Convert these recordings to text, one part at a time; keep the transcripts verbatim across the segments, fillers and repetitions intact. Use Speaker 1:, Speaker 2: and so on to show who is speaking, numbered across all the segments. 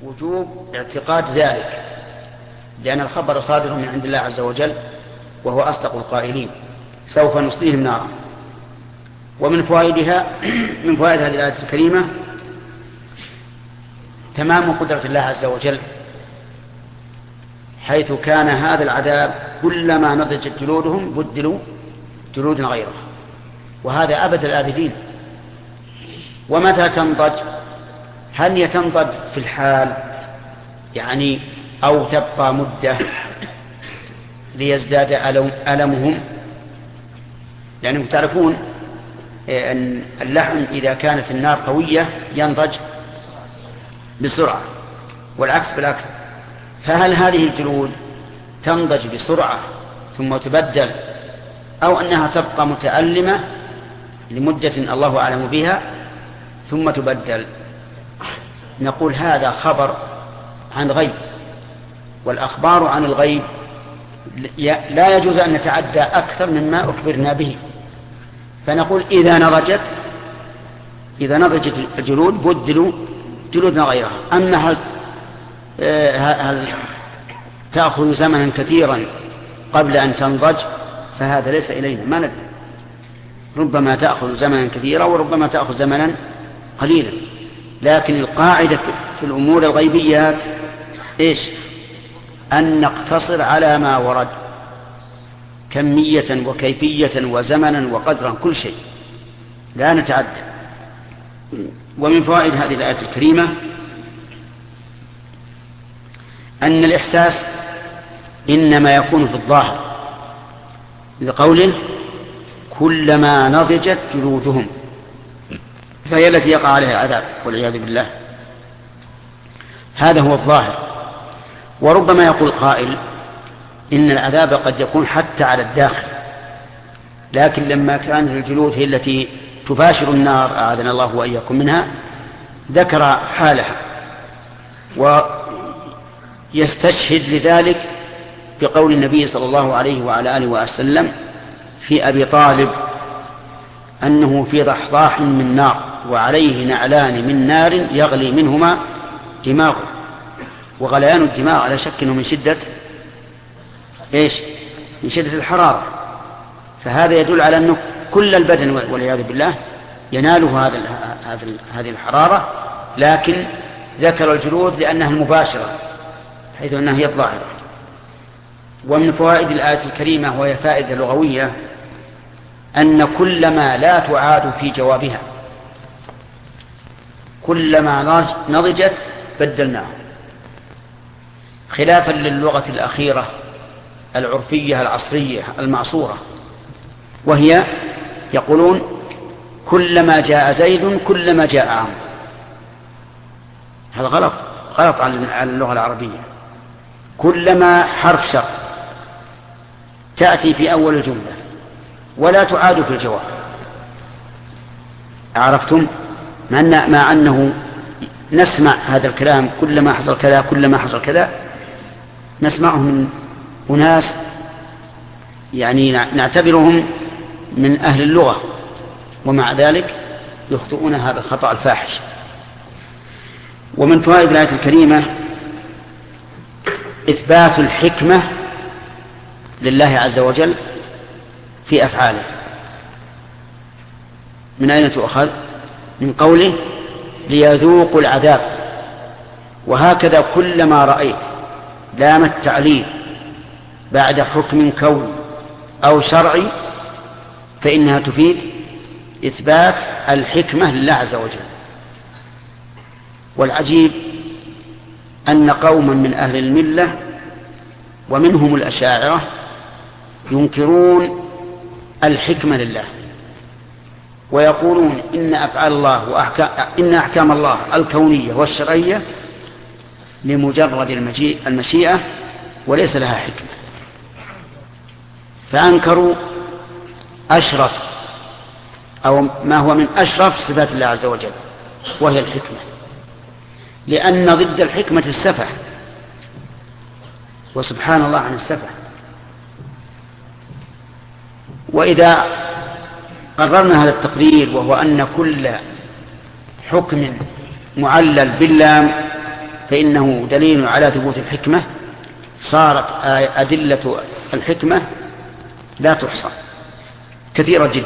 Speaker 1: وجوب اعتقاد ذلك، لأن الخبر صادر من عند الله عز وجل وهو أصدق القائلين: سوف نصليهم نارا. ومن فوائدها من فوائد هذه الآية الكريمة تمام قدرة الله عز وجل، حيث كان هذا العذاب كلما نضجت جلودهم بدلوا جلودا غيره، وهذا أبد الآبدين. ومتى تنضج؟ هل يتنضج في الحال يعني أو تبقى مدة ليزداد ألمهم؟ لأنهم تعرفون أن اللحم إذا كانت النار قوية ينضج بسرعة، والعكس بالعكس. فهل هذه الجلود تنضج بسرعة ثم تبدل، أو أنها تبقى متألمة لمدة الله أعلم بها ثم تبدل؟ نقول هذا خبر عن غيب، والأخبار عن الغيب لا يجوز أن نتعدى أكثر مما أخبرنا به. فنقول إذا نضجت إذا نضجت الجلود بدلوا جلودنا غيرها. أما هل, هل تأخذ زمنا كثيرا قبل أن تنضج فهذا ليس إلينا، ما ندري، ربما تأخذ زمنا كثيرا وربما تأخذ زمنا قليلا. لكن القاعدة في الأمور الغيبيات إيش؟ أن نقتصر على ما ورد كمية وكيفية وزمنا وقدرا، كل شيء، لا نتعدى. ومن فوائد هذه الآية الكريمة أن الإحساس إنما يكون في الظاهر، لقوله كلما نضجت جلودهم، فهي التي يقع عليها عذاب والعياذ بالله. هذا هو الظاهر. وربما يقول قائل إن العذاب قد يكون حتى على الداخل، لكن لما كانت الجلود هي التي تباشر النار أعاذنا الله وإياكم منها ذكر حالها، ويستشهد لذلك بقول النبي صلى الله عليه وعلى آله وسلم في أبي طالب أنه في ضحضاح من نار وعليه نعلان من نار يغلي منهما دماغه. وغليان الدماغ على شك أنه من شدة إيش؟ من شدة الحرارة. فهذا يدل على أنه كل البدن والعياذ بالله يناله هذا هذه الحرارة، لكن ذكر الجلود لأنها المباشرة حيث أنها هي الظاهرة. ومن فوائد الآية الكريمة وهي فائدة لغوية أن كلما لا تعاد في جوابها، كلما نضجت بدلناها، خلافا للغة الأخيرة العرفية العصرية المعصورة، وهي يقولون كلما جاء زيد كلما جاء عمرو. هذا غلط، غلط على اللغة العربية. كلما حرف شرط تأتي في أول الجملة ولا تعاد في الجواب. عرفتم؟ مع أنه نسمع هذا الكلام كلما حصل كذا كلما حصل كذا، نسمعه من أناس يعني نعتبرهم من أهل اللغة، ومع ذلك يخطئون هذا الخطأ الفاحش. ومن فوائد الآية الكريمة إثبات الحكمة لله عز وجل في أفعاله. من أين تؤخذ؟ من قوله ليذوقوا العذاب. وهكذا كلما رأيت لام التعليل بعد حكم كوني أو شرعي فإنها تفيد إثبات الحكمة لله عز وجل. والعجيب أن قوما من أهل الملة ومنهم الأشاعرة ينكرون الحكمة لله، ويقولون إن أفعال الله وأحكام إن أحكام الله الكونية والشرعية لمجرد المشيئة وليس لها حكمة. فأنكروا أشرف أو ما هو من أشرف صفات الله عز وجل وهي الحكمة، لأن ضد الحكمة السفه، وسبحان الله عن السفه. وإذا قررنا هذا التقرير وهو أن كل حكم معلل باللام فإنه دليل على ثبوت الحكمة، صارت أدلة الحكمة لا تحصى كثيرة جدا.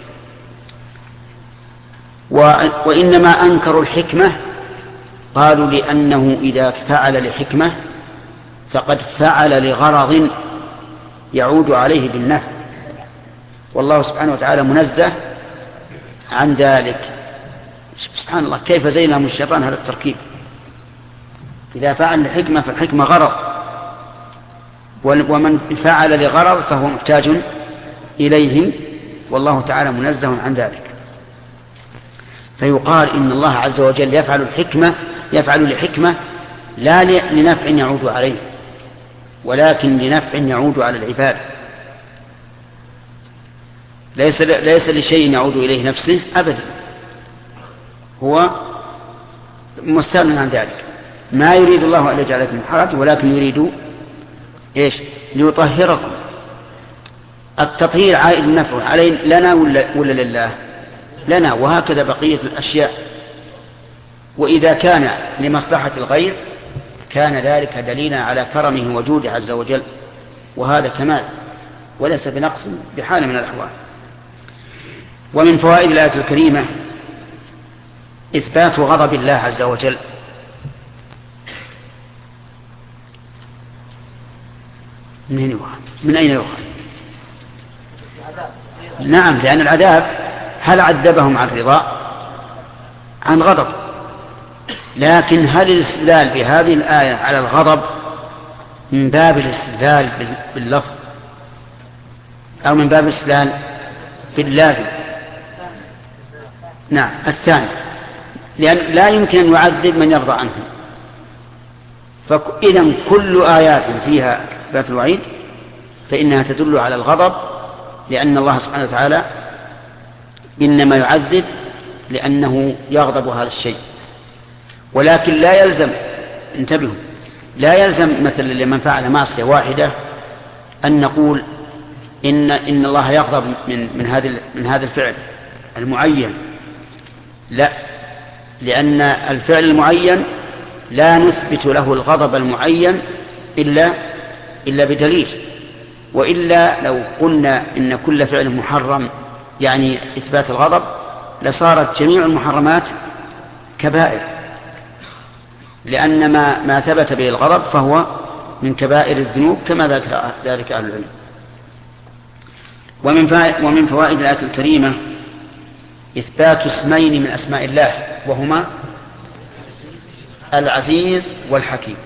Speaker 1: وإنما أنكروا الحكمة قالوا لأنه إذا فعل لحكمة فقد فعل لغرض يعود عليه بالنفع، والله سبحانه وتعالى منزه عن ذلك. سبحان الله، كيف زين لهم الشيطان هذا التركيب. إذا فعل لحكمة فالحكمة غرض، ومن فعل لغرض فهو محتاج إليه، والله تعالى منزه عن ذلك. فيقال إن الله عز وجل يفعل الحكمة يفعل لحكمة لا لنفع يعود عليه، ولكن لنفع يعود على العباد. ليس ليس لشيء يعود إليه نفسه أبدا، هو مستغن عن ذلك. ما يريد الله أن يجعلكم حرج، ولكن يريد إيش؟ ليطهركم. التطهير عائد النفع علينا لنا ولا, ولا لله؟ لنا، وهكذا بقية الأشياء. وإذا كان لمصلحة الغير كان ذلك دليلا على كرمه وجوده عز وجل، وهذا كمال وليس بنقص بحال من الأحوال. ومن فوائد الآية الكريمة إثبات غضب الله عز وجل. من, يوخذ؟ من أين يؤخذ؟ نعم، لأن العذاب هل عذبهم عن رضا؟ عن غضب. لكن هل الاستدلال بهذه الآية على الغضب من باب الاستدلال باللفظ أو من باب الاستدلال باللازم؟ نعم، الثاني، لأن لا يمكن أن يعذب من يرضى عنه. فإذا كل آيات فيها إثبات الوعيد فإنها تدل على الغضب، لأن الله سبحانه وتعالى إنما يعذب لأنه يغضب هذا الشيء. ولكن لا يلزم، انتبهوا، لا يلزم مثلا لمن فعل معصية واحدة أن نقول إن إن الله يغضب من من هذا من هذا الفعل المعين. لا، لأن الفعل المعين لا نثبت له الغضب المعين إلا إلا بدليل. وإلا لو قلنا إن كل فعل محرم يعني إثبات الغضب لصارت جميع المحرمات كبائر، لأن ما, ما ثبت به الغضب فهو من كبائر الذنوب كما ذلك أهل العلم. ومن فوائد الآية الكريمة إثبات اسمين من أسماء الله، وهما العزيز والحكيم،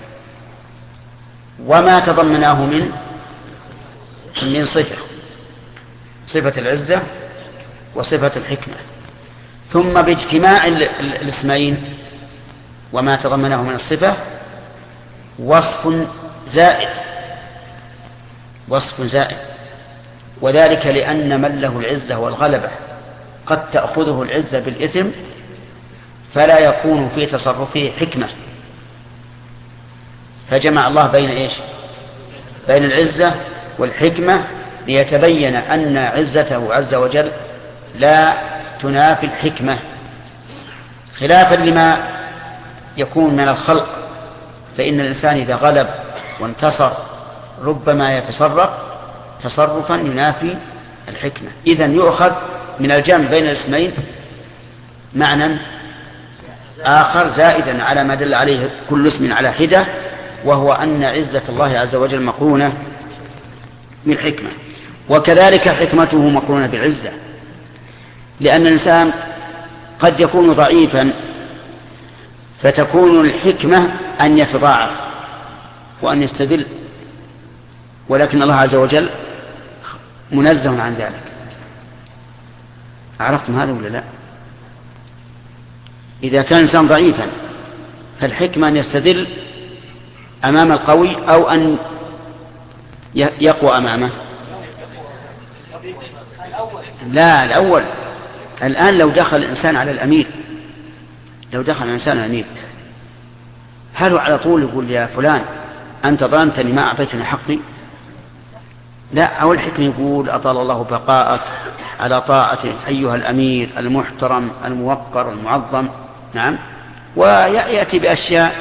Speaker 1: وما تضمناه من من صفة صفة العزة وصفة الحكمة. ثم باجتماع الاسمين وما تضمناه من الصفة وصف زائد وصف زائد وذلك لأن من له العزة والغلبة قد تأخذه العزة بالإثم فلا يكون في تصرفه حكمة، فجمع الله بين إيش؟ بين العزة والحكمة ليتبين أن عزته عز وجل لا تنافي الحكمة، خلافا لما يكون من الخلق، فإن الإنسان إذا غلب وانتصر ربما يتصرف تصرفا ينافي الحكمة. إذن يؤخذ من الجمع بين الاسمين معنى آخر زائدا على ما دل عليه كل اسم على حدة، وهو أن عزة الله عز وجل مقرونة بالحكمة، وكذلك حكمته مقرونة بالعزة، لأن الإنسان قد يكون ضعيفا فتكون الحكمة أن يتضاعف وأن يستدل، ولكن الله عز وجل منزه عن ذلك. عرفتم هذا ولا لا؟ إذا كان إنسان ضعيفا فالحكمة أن يستدل أمام القوي أو أن يقوى أمامه. لا، الأول. الآن لو دخل الإنسان على الأمير لو دخل الإنسان على الأمير هل هو على طول يقول يا فلان أنت ظلمتني ما أعطيتني حقي؟ لا، أول الحكمة يقول أطال الله بقاءك على طاعته أيها الأمير المحترم الموقر المعظم. نعم، ويأتي بأشياء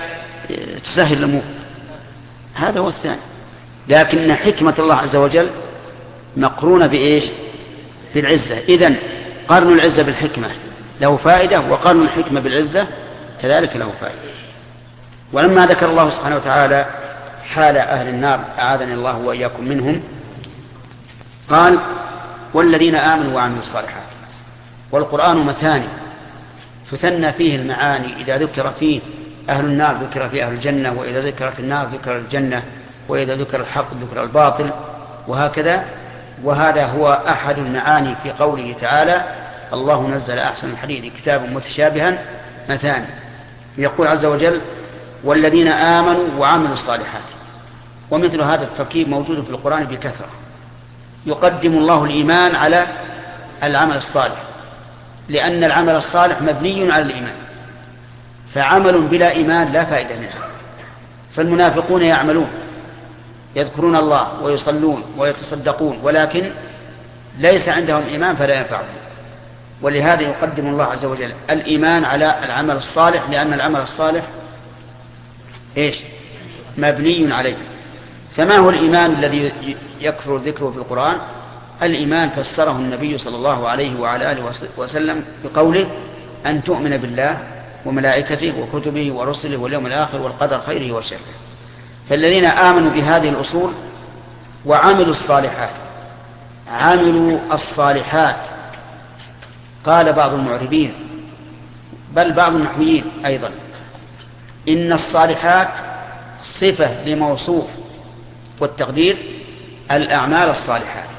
Speaker 1: تسهل الأمور، هذا هو الثاني. لكن حكمة الله عز وجل مقرونة بإيش؟ بالعزة. إذن قرن العزة بالحكمة له فائدة، وقرن الحكمة بالعزة كذلك له فائدة. ولما ذكر الله سبحانه وتعالى حال أهل النار أعاذني الله وإياكم منهم، قال والذين آمنوا وعملوا الصالحات. والقرآن مثاني تثنى فيه المعاني، إذا ذكر فيه أهل النار ذكر فيه أهل الجنة، وإذا ذكرت النار ذكر الجنة، وإذا ذكر الحق ذكر الباطل، وهكذا. وهذا هو أحد المعاني في قوله تعالى الله نزل أحسن الحديث كتابا متشابها مثاني. يقول عز وجل والذين آمنوا وعملوا الصالحات. ومثل هذا التركيب موجود في القرآن بكثرة. يقدم الله الإيمان على العمل الصالح، لأن العمل الصالح مبني على الإيمان، فعمل بلا إيمان لا فائدة منه. فالمنافقون يعملون يذكرون الله ويصلون ويتصدقون، ولكن ليس عندهم إيمان فلا ينفعهم. ولهذا يقدم الله عز وجل الإيمان على العمل الصالح، لأن العمل الصالح إيش؟ مبني عليه. فما هو الإيمان الذي يكثر ذكره في القرآن؟ الإيمان فسره النبي صلى الله عليه وعلى آله وسلم بقوله أن تؤمن بالله وملائكته وكتبه ورسله واليوم الآخر والقدر خيره وشره. فالذين آمنوا بهذه الأصول وعملوا الصالحات، عملوا الصالحات. قال بعض المعربين بل بعض النحويين أيضا إن الصالحات صفة لموصوف، والتقدير الأعمال الصالحات.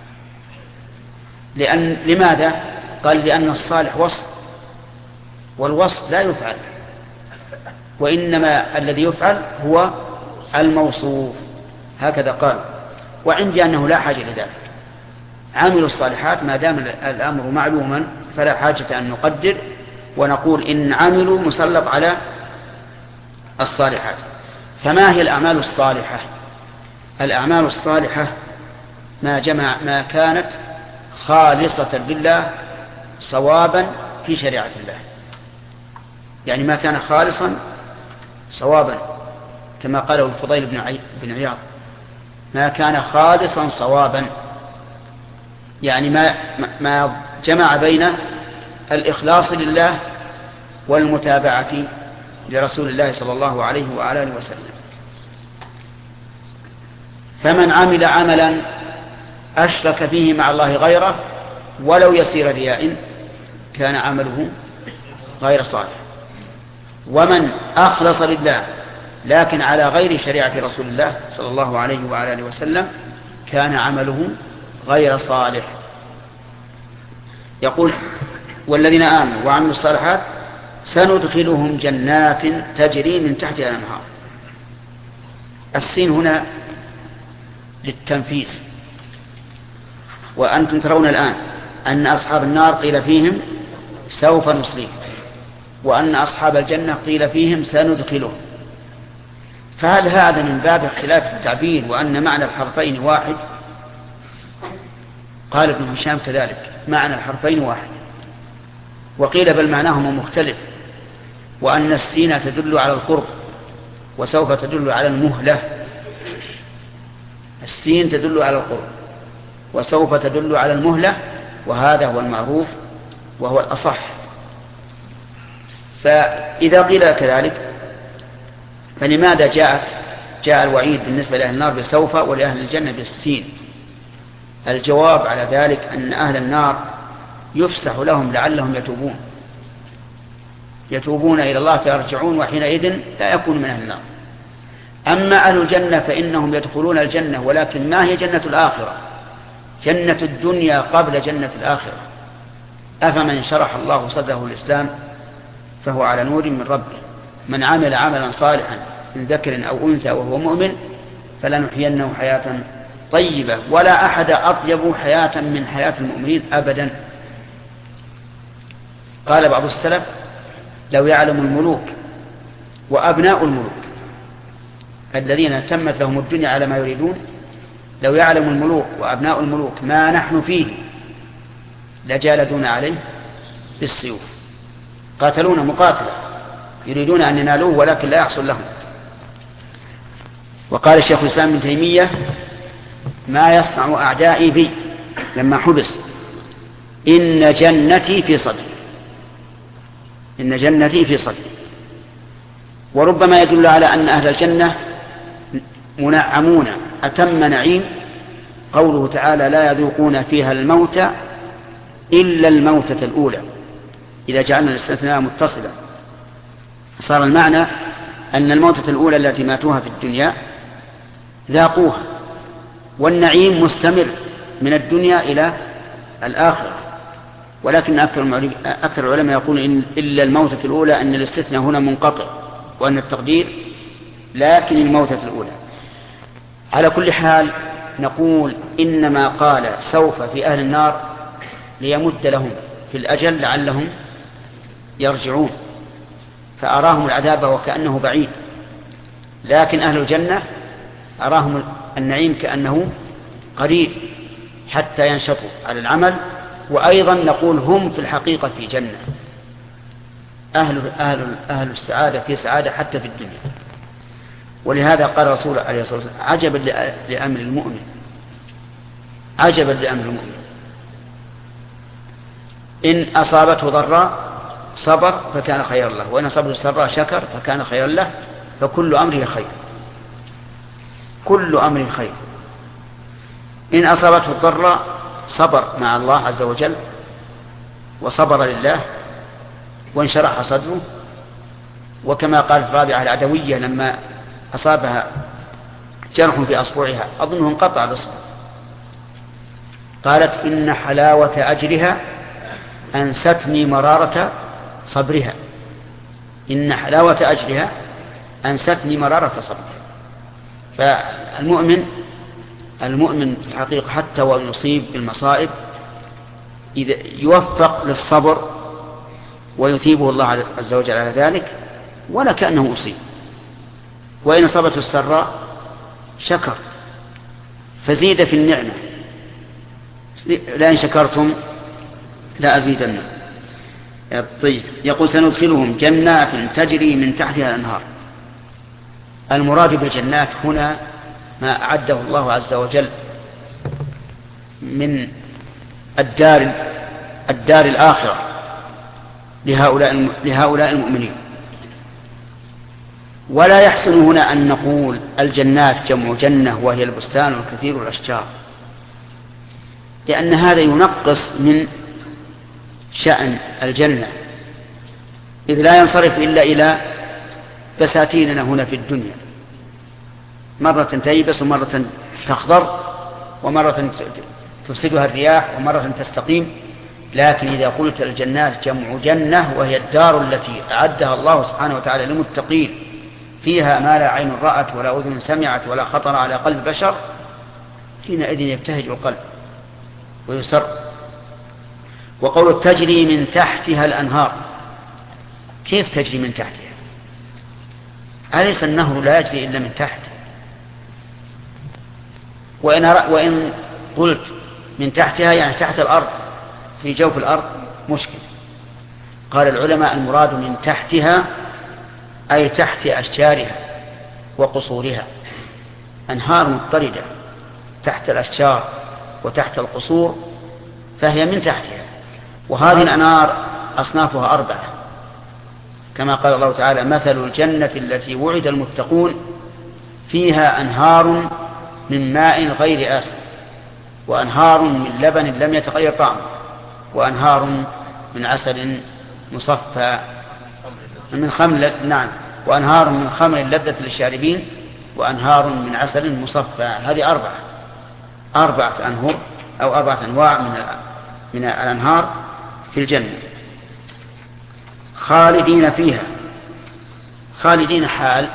Speaker 1: لأن لماذا؟ قال لأن الصالح وصف، والوصف لا يفعل، وإنما الذي يفعل هو الموصوف، هكذا قال. وعندي أنه لا حاجة لذلك. عملوا الصالحات ما دام الأمر معلوما فلا حاجة أن نقدر ونقول إن عملوا مسلط على الصالحات. فما هي الأعمال الصالحة؟ الأعمال الصالحة ما جمع ما كانت خالصة لله صوابا في شريعة الله، يعني ما كان خالصا صوابا كما قاله الفضيل بن عياض، ما كان خالصا صوابا، يعني ما, ما جمع بين الإخلاص لله والمتابعة لرسول الله صلى الله عليه وعلى آله وسلم. فمن عمل عملا أشرك فيه مع الله غيره ولو يسير رياء كان عمله غير صالح. ومن أخلص لله لكن على غير شريعة رسول الله صلى الله عليه وعلى آله وسلم كان عمله غير صالح. يقول والذين آمنوا وعملوا الصالحات سندخلهم جنات تجري من تحتها الأنهار. السين هنا للتنفيس. وأنتم ترون الآن أن أصحاب النار قيل فيهم سوف نصليهم، وأن أصحاب الجنة قيل فيهم سندخلهم. فهل هذا من باب اختلاف التعبير وأن معنى الحرفين واحد؟ قال ابن هشام كذلك معنى الحرفين واحد، وقيل بل معناهما مختلف، وأن السين تدل على القرب وسوف تدل على المهلة. السين تدل على القرب وسوف تدل على المهلة، وهذا هو المعروف وهو الأصح. فإذا قيل كذلك فلماذا جاءت جاء الوعيد بالنسبة لأهل النار بسوف ولأهل الجنة بالسين؟ الجواب على ذلك أن أهل النار يفسح لهم لعلهم يتوبون يتوبون إلى الله فيرجعون، وحينئذ لا يكون من أهل النار. أما أهل الجنة فإنهم يدخلون الجنة، ولكن ما هي جنة الآخرة؟ جنة الدنيا قبل جنة الآخرة. أفمن شرح الله صدره الإسلام فهو على نور من ربه، من عمل عملا صالحا من ذكر أو أنثى وهو مؤمن فلنحيينه حياة طيبة، ولا أحد أطيب حياة من حياة المؤمنين أبدا. قال بعض السلف لو يعلم الملوك وأبناء الملوك الذين تمت لهم الدنيا على ما يريدون، لو يعلم الملوك وأبناء الملوك ما نحن فيه لجالدون عليه بالسيوف، قاتلون مقاتلة يريدون أن ينالوه ولكن لا يحصل لهم. وقال الشيخ الإسلام ابن تيمية: ما يصنع أعدائي بي لما حبس إن جنتي في صدري، إن جنتي في صدري. وربما يدل على أن أهل الجنة منعمون أتم نعيم قوله تعالى: لا يذوقون فيها الموت إلا الموتة الأولى. إذا جعلنا الاستثناء متصلا صار المعنى أن الموتة الأولى التي ماتوها في الدنيا ذاقوها، والنعيم مستمر من الدنيا إلى الآخرة. ولكن أكثر العلماء يقولون إن إلا الموتة الأولى، أن الاستثناء هنا منقطع، وأن التقدير لكن الموتة الأولى. على كل حال نقول إنما قال سوف في أهل النار ليمد لهم في الأجل لعلهم يرجعون، فأراهم العذاب وكأنه بعيد، لكن أهل الجنة أراهم النعيم كأنه قريب حتى ينشطوا على العمل. وأيضا نقول هم في الحقيقة في جنة، أهل, أهل, أهل السعادة في سعادة حتى في الدنيا. ولهذا قال رسول عليه الصلاة والسلام: عجبا لأمر المؤمن، عجبا لأمر المؤمن، إن أصابته ضراء صبر فكان خيرا له، وإن أصابته سراء شكر فكان خيرا له، فكل أمره خير، كل أمر خير. إن أصابته الضراء صبر مع الله عز وجل وصبر لله وانشرح صدره، وكما قال في الرابعة العدوية لما أصابها جرح في أصبعها أظنه انقطع الأصبع، قالت: إن حلاوة أجرها أنستني مرارة صبرها، إن حلاوة أجرها أنستني مرارة صبرها. فالمؤمن المؤمن في الحقيقة حتى وإن يصيب بالمصائب إذا يوفق للصبر ويثيبه الله عز وجل على ذلك ولا كأنه أصيب. وإن أصابته السراء شكر فزيد في النعمة، لئن شكرتم لأزيدنكم. طيب، يقول: سندخلهم جنات تجري من تحتها الأنهار. المراد بالجنات هنا ما أعده الله عز وجل من الدار الدار الآخرة لهؤلاء لهؤلاء المؤمنين. ولا يحسن هنا أن نقول الجنات جمع جنة وهي البستان والكثير الأشجار، لأن هذا ينقص من شأن الجنة، إذ لا ينصرف إلا إلى بساتيننا هنا في الدنيا، مرة تيبس ومرة تخضر ومرة تفسدها الرياح ومرة تستقيم. لكن إذا قلت الجنات جمع جنة وهي الدار التي أعدها الله سبحانه وتعالى للمتقين فيها ما لا عين رأت ولا أذن سمعت ولا خطر على قلب بشر، حينئذ يبتهج القلب ويسر. وقول تجري من تحتها الأنهار، كيف تجري من تحتها؟ أليس النهر لا يجري إلا من تحت؟ وإن, وإن قلت من تحتها يعني تحت الأرض في جوف الأرض مشكل. قال العلماء: المراد من تحتها أي تحت أشجارها وقصورها، أنهار مضطردة تحت الأشجار وتحت القصور فهي من تحتها. وهذه الأنهار أصنافها أربعة، كما قال الله تعالى: مثل الجنة التي وعد المتقون فيها أنهار من ماء غير آسن، وأنهار من لبن لم يتغير طعمه، وأنهار من عسل مصفى من خمر، نعم، وأنهار من خمر لذة للشاربين، وأنهار من عسل مصفى. هذه أربعة أربعة أنهار أو أربعة أنواع من من الأنهار في الجنة خالدين فيها. خالدين حال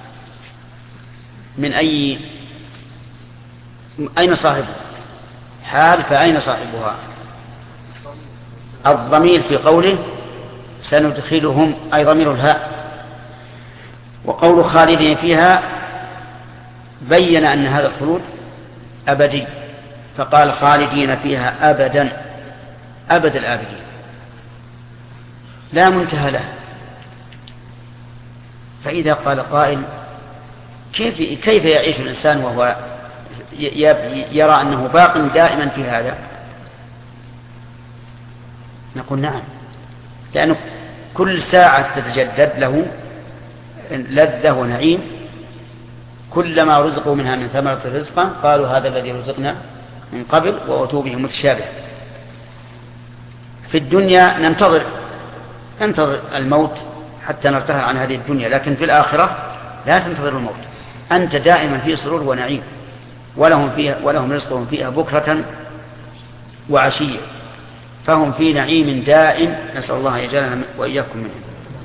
Speaker 1: من أي أين صاحبها؟ حال، فأين صاحبها؟ الضمير في قوله سندخلهم أي ضمير الهاء. وقول خالدين فيها بين أن هذا الخلود أبدي، فقال خالدين فيها أبدا، أبد الآبدين لا منتهى له. فإذا قال قائل كيف كيف يعيش الإنسان وهو يرى أنه باق دائما في هذا؟ نقول نعم، لأنه كل ساعة تتجدد له لذة ونعيم، كلما رزقوا منها من ثمرة رزقا قالوا هذا الذي رزقنا من قبل وأتوا به متشابه. في الدنيا ننتظر ننتظر الموت حتى نرتهل عن هذه الدنيا، لكن في الآخرة لا تنتظر الموت، أنت دائما في سرور ونعيم، ولهم فيها ولهم رزقهم فيها بكرة وعشية، فهم في نعيم دائم، نسأل الله يجعلنا وإياكم منهم.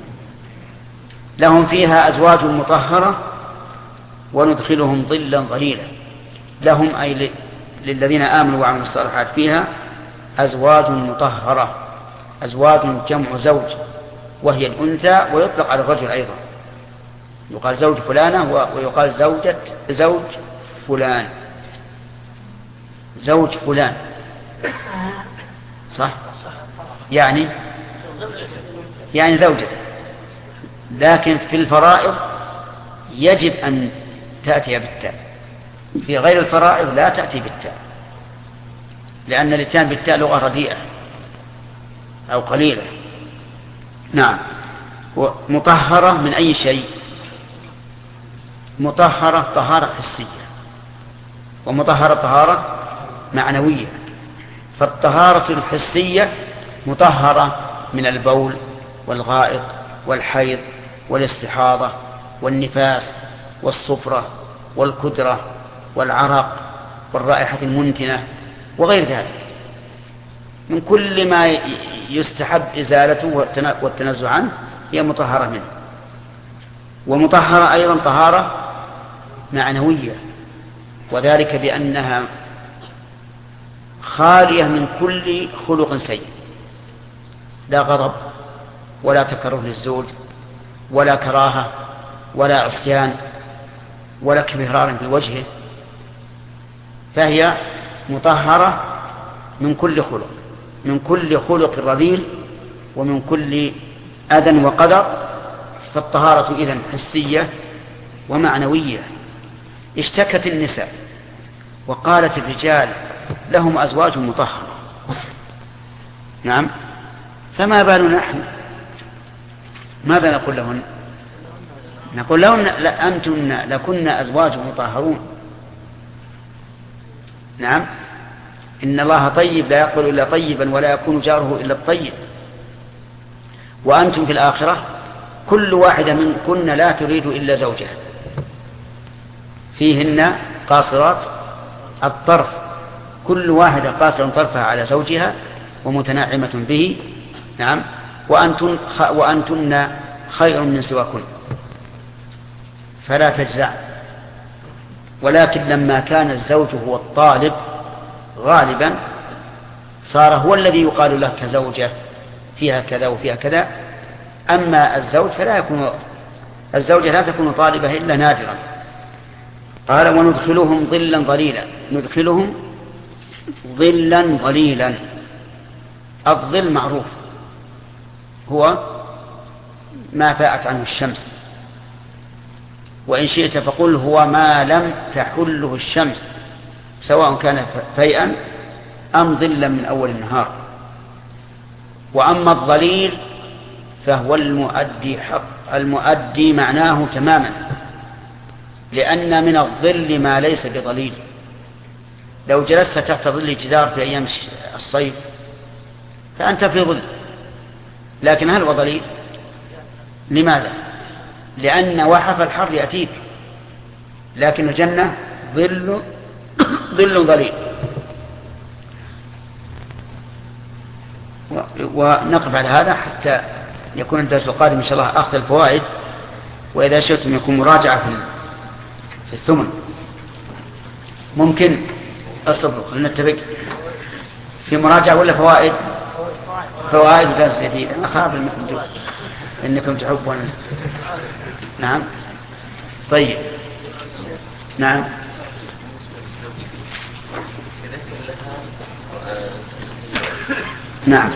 Speaker 1: لهم فيها أزواج مطهرة وندخلهم ظلا ظليلا. لهم أي للذين آمنوا وعملوا الصالحات فيها أزواج مطهرة. أزواج جمع زوج، وهي الأنثى، ويطلق على الرجل أيضا، يقال زوج فلانة ويقال زوجة زوج فلان، زوج فلان، صح؟ يعني يعني زوجته. لكن في الفرائض يجب أن تأتي بالتاء، في غير الفرائض لا تأتي بالتاء، لأن الاتيان بالتاء لغة رديئة أو قليلة. نعم. مطهرة من أي شيء؟ مطهرة طهارة حسية، ومطهرة طهارة معنوية. فالطهارة الحسية مطهرة من البول والغائط والحيض والاستحاضة والنفاس والصفرة والكدرة والعرق والرائحة المنتنة وغير ذلك، من كل ما يستحب إزالته والتنزع عنه هي مطهرة منه. ومطهرة أيضا طهارة معنوية، وذلك بأنها خالية من كل خلق سيء، لا غضب ولا تكره للزوج ولا كراهة ولا عصيان ولا كبرار في وجهه، فهي مطهرة من كل خلق، من كل خلق رذيل ومن كل أذى وقدر. فالطهارة إذن حسية ومعنوية. اشتكت النساء وقالت الرجال لهم أزواج مطهرة، نعم، فما بالنا نحن؟ ماذا نقول لهن؟ نقول لهن أنتن لكن أزواج مطهرون. نعم، إن الله طيب لا يقبل إلا طيبا ولا يكون جاره إلا الطيب. وأنتم في الآخرة كل واحدة منكن لا تريد إلا زوجها، فيهن قاصرات الطرف، كل واحدة قاصرة طرفها على زوجها ومتناعمة به. نعم. وأنتن, وأنتن خير من سواكن فلا تجزع. ولكن لما كان الزوج هو الطالب غالبا صار هو الذي يقال له كزوجة فيها كذا وفيها كذا. أما الزوج فلا يكون، الزوجة لا تكون طالبة إلا نادرا. قال وندخلهم ظلا ظليلا. ندخلهم ظلا ظليلا. الظل معروف هو ما فاءت عنه الشمس، وإن شئت فقل هو ما لم تحله الشمس، سواء كان فيئا أم ظلا من أول النهار. وأما الظليل فهو المؤدي حق المؤدي معناه تماما، لأن من الظل ما ليس بظليل. لو جلست تحت ظل جدار في أيام الصيف فأنت في ظل، لكن هل هو ظليل؟ لماذا؟ لأن وحف الحر يأتيك، لكن الجنة ظل ظل ظليل. ونقف على هذا حتى يكون الدرس القادم إن شاء الله أخذ الفوائد، وإذا شئتم يكون مراجعة في الثمن. ممكن أصبروا خلنا نتفق في مراجعة ولا فوائد؟ فوائد درس جديد. أنا أخاف المخرج إنكم تحبون. نعم طيب. نعم نعم.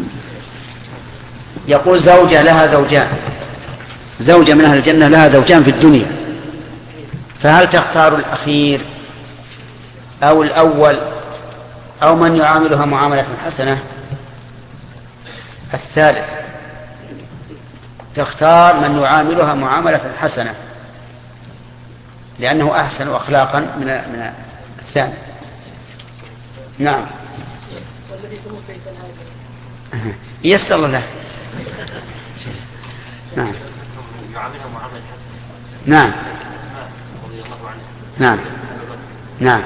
Speaker 1: يقول زوجة لها زوجان، زوجة من أهل الجنة لها زوجان في الدنيا، فهل تختار الأخير أو الأول أو من يعاملها معاملة حسنة؟ الثالث، تختار من يعاملها معاملة حسنة لأنه أحسن أخلاقا من من الثاني. نعم. يسر الله. نعم. يعاملها معاملة حسنة. نعم. رضي الله عنه. نعم. نعم.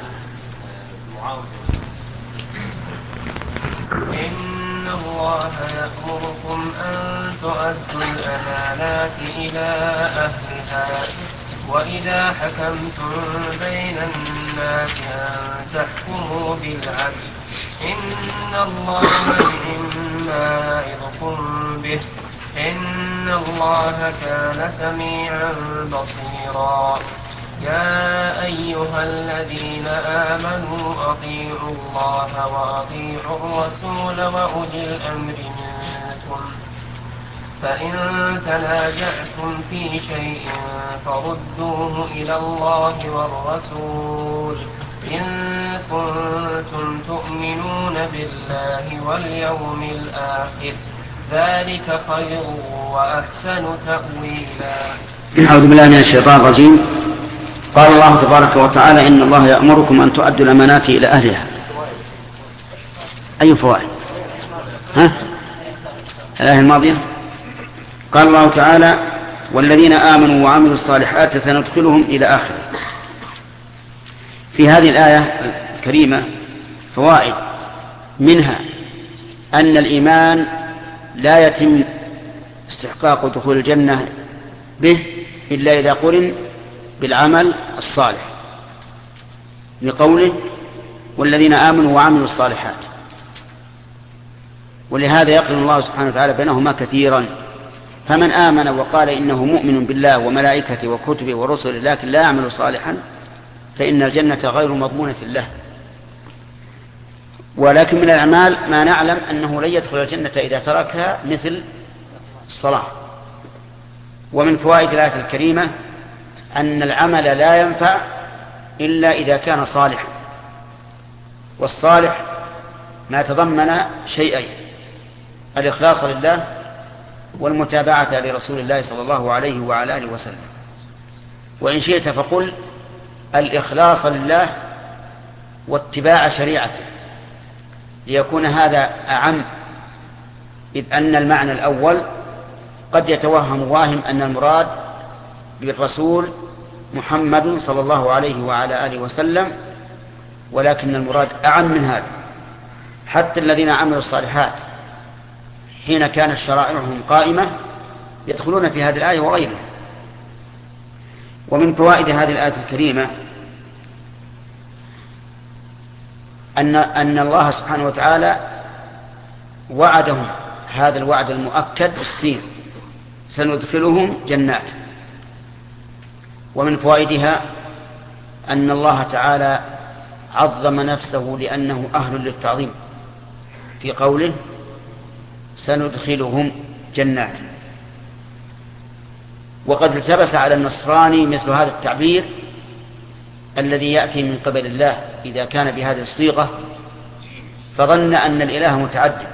Speaker 2: إن الله يأمركم أن تؤدوا الأمانات إلى أهلها وإذا حكمتم بين الناس أن تحكموا بالعدل إن الله نعم يعظكم به إن الله كان سميعا بصيرا. يا أيها الذين آمنوا أطيعوا الله وأطيعوا الرسول وأولي الأمر منكم فإن تنازعتم في شيء فردوه إلى الله والرسول إن كنتم تؤمنون بالله واليوم الآخر ذلك خير وأحسن تأويلا.
Speaker 1: أعوذ بالله من الشيطان الرجيم. قال الله تبارك وتعالى إن الله يأمركم أن تؤدوا الأمانات إلى أهلها. أي فوائد؟ ها؟ الآية الماضية قال الله تعالى والذين آمنوا وعملوا الصالحات سندخلهم إلى آخره. في هذه الآية الكريمة فوائد، منها أن الإيمان لا يتم استحقاق دخول الجنة به إلا إذا قرن بالعمل الصالح لقوله والذين آمنوا وعملوا الصالحات، ولهذا يقرن الله سبحانه وتعالى بينهما كثيرا. فمن آمن وقال إنه مؤمن بالله وملائكته وكتبه ورسله لكن لا يعمل صالحا فإن الجنة غير مضمونة له. ولكن من الأعمال ما نعلم أنه لن يدخل الجنة إذا تركها مثل الصلاة. ومن فوائد الآية الكريمة أن العمل لا ينفع إلا إذا كان صالحا، والصالح ما تضمن شيئين: الإخلاص لله والمتابعة لرسول الله صلى الله عليه وعلى آله وسلم. وإن شئت فقل الإخلاص لله واتباع شريعته ليكون هذا أعم، إذ أن المعنى الأول قد يتوهم واهم أن المراد بالرسول محمد صلى الله عليه وعلى آله وسلم، ولكن المراد أعم من هذا. حتى الذين عملوا الصالحات حين كانت شرائعهم قائمة يدخلون في هذه الآية وغيرها. ومن فوائد هذه الآية الكريمة أن أن الله سبحانه وتعالى وعدهم هذا الوعد المؤكد بالسين: سندخلهم جنات. ومن فوائدها أن الله تعالى عظم نفسه لأنه أهل للتعظيم في قوله سندخلهم جنات. وقد التبس على النصراني مثل هذا التعبير الذي يأتي من قبل الله إذا كان بهذه الصيغة، فظن أن الإله متعدد،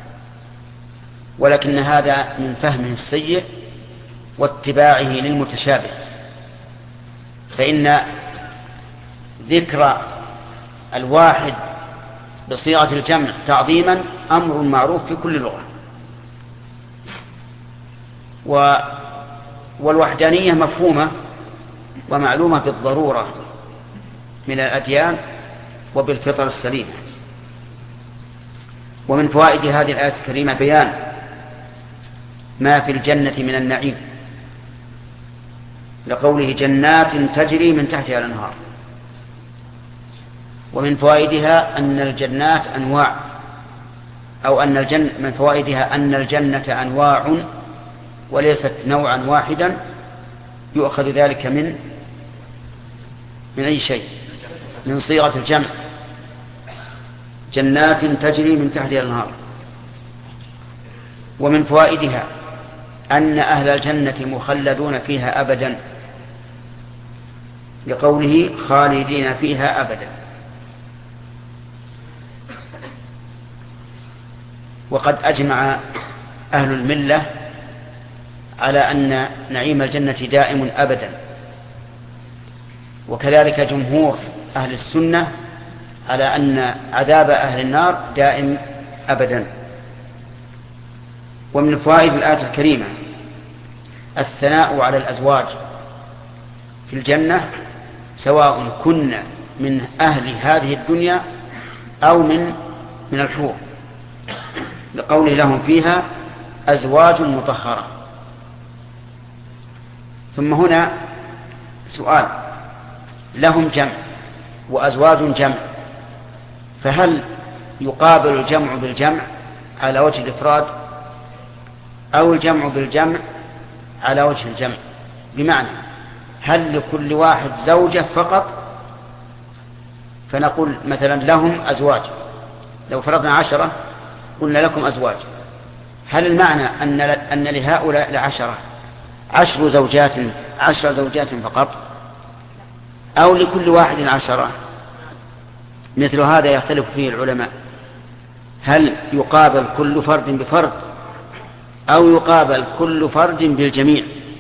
Speaker 1: ولكن هذا من فهمه السيء واتباعه للمتشابه. فإن ذكر الواحد بصيغة الجمع تعظيما أمر معروف في كل لغة، و والوحدانية مفهومة ومعلومة بالضرورة من الأديان وبالفطر السليمة. ومن فوائد هذه الآية الكريمة بيان ما في الجنة من النعيم، لقوله جنات تجري من تحتها الأنهار. ومن فوائدها أن الجنات أنواع، أو أن الجنة من فوائدها أن الجنة أنواع وليست نوعا واحدا، يؤخذ ذلك من من أي شيء؟ من صيغة الجمع: جنات تجري من تحتها الأنهار. ومن فوائدها أن أهل الجنة مخلدون فيها أبدا، لقوله خالدين فيها أبدا. وقد أجمع أهل الملة على أن نعيم الجنة دائم أبدا، وكذلك جمهور أهل السنة على أن عذاب أهل النار دائم أبدا. ومن فوائد الآية الكريمة الثناء على الأزواج في الجنة سواء كن من أهل هذه الدنيا أو من من الحور، لقوله لهم فيها أزواج مطهرة. ثم هنا سؤال، لهم جمع وأزواج جمع، فهل يقابل الجمع بالجمع على وجه الإفراد أو الجمع بالجمع على وجه الجمع؟ بمعنى هل لكل واحد زوجة فقط فنقول مثلا لهم أزواج، لو فرضنا عشرة قلنا لكم أزواج، هل المعنى أن أن لهؤلاء العشرة عشر زوجات عشر زوجات فقط أو لكل واحد عشرة؟ مثل هذا يختلف فيه العلماء، هل يقابل كل فرد بفرد أو يقابل كل فرد بالجميع؟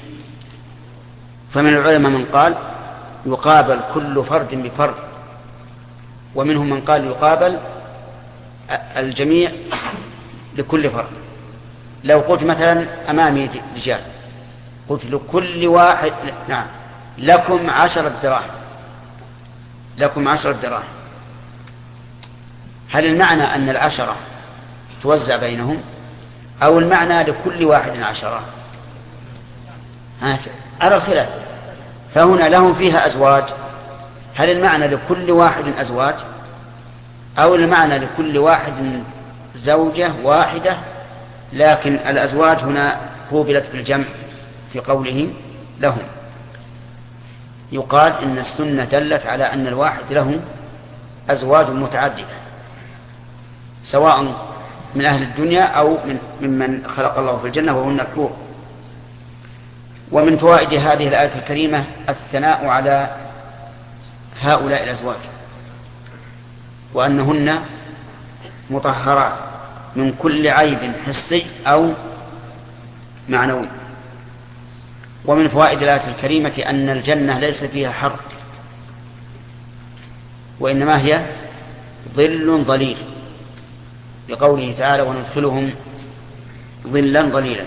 Speaker 1: فمن العلماء من قال يقابل كل فرد بفرد، ومنهم من قال يقابل الجميع لكل فرد. لو قلت مثلا أمامي رجال قلت لكل واحد نعم لكم عشرة دراهم لكم عشرة دراهم، هل المعنى أن العشرة توزع بينهم أو المعنى لكل واحد عشرة؟ على الخلاف. فهنا لهم فيها أزواج، هل المعنى لكل واحد أزواج أو المعنى لكل واحد زوجة واحدة؟ لكن الأزواج هنا قوبلت بالجمع في قوله لهم. يقال إن السنة دلت على أن الواحد له أزواج متعددة سواء من أهل الدنيا أو من ممن خلق الله في الجنة وهن الحور. ومن فوائد هذه الآية الكريمة الثناء على هؤلاء الأزواج وأنهن مطهرات من كل عيب حسي أو معنوي. ومن فوائد الآية الكريمة أن الجنة ليس فيها حر وإنما هي ظل ظليل، لقوله تعالى وندخلهم ظلا ظليلا.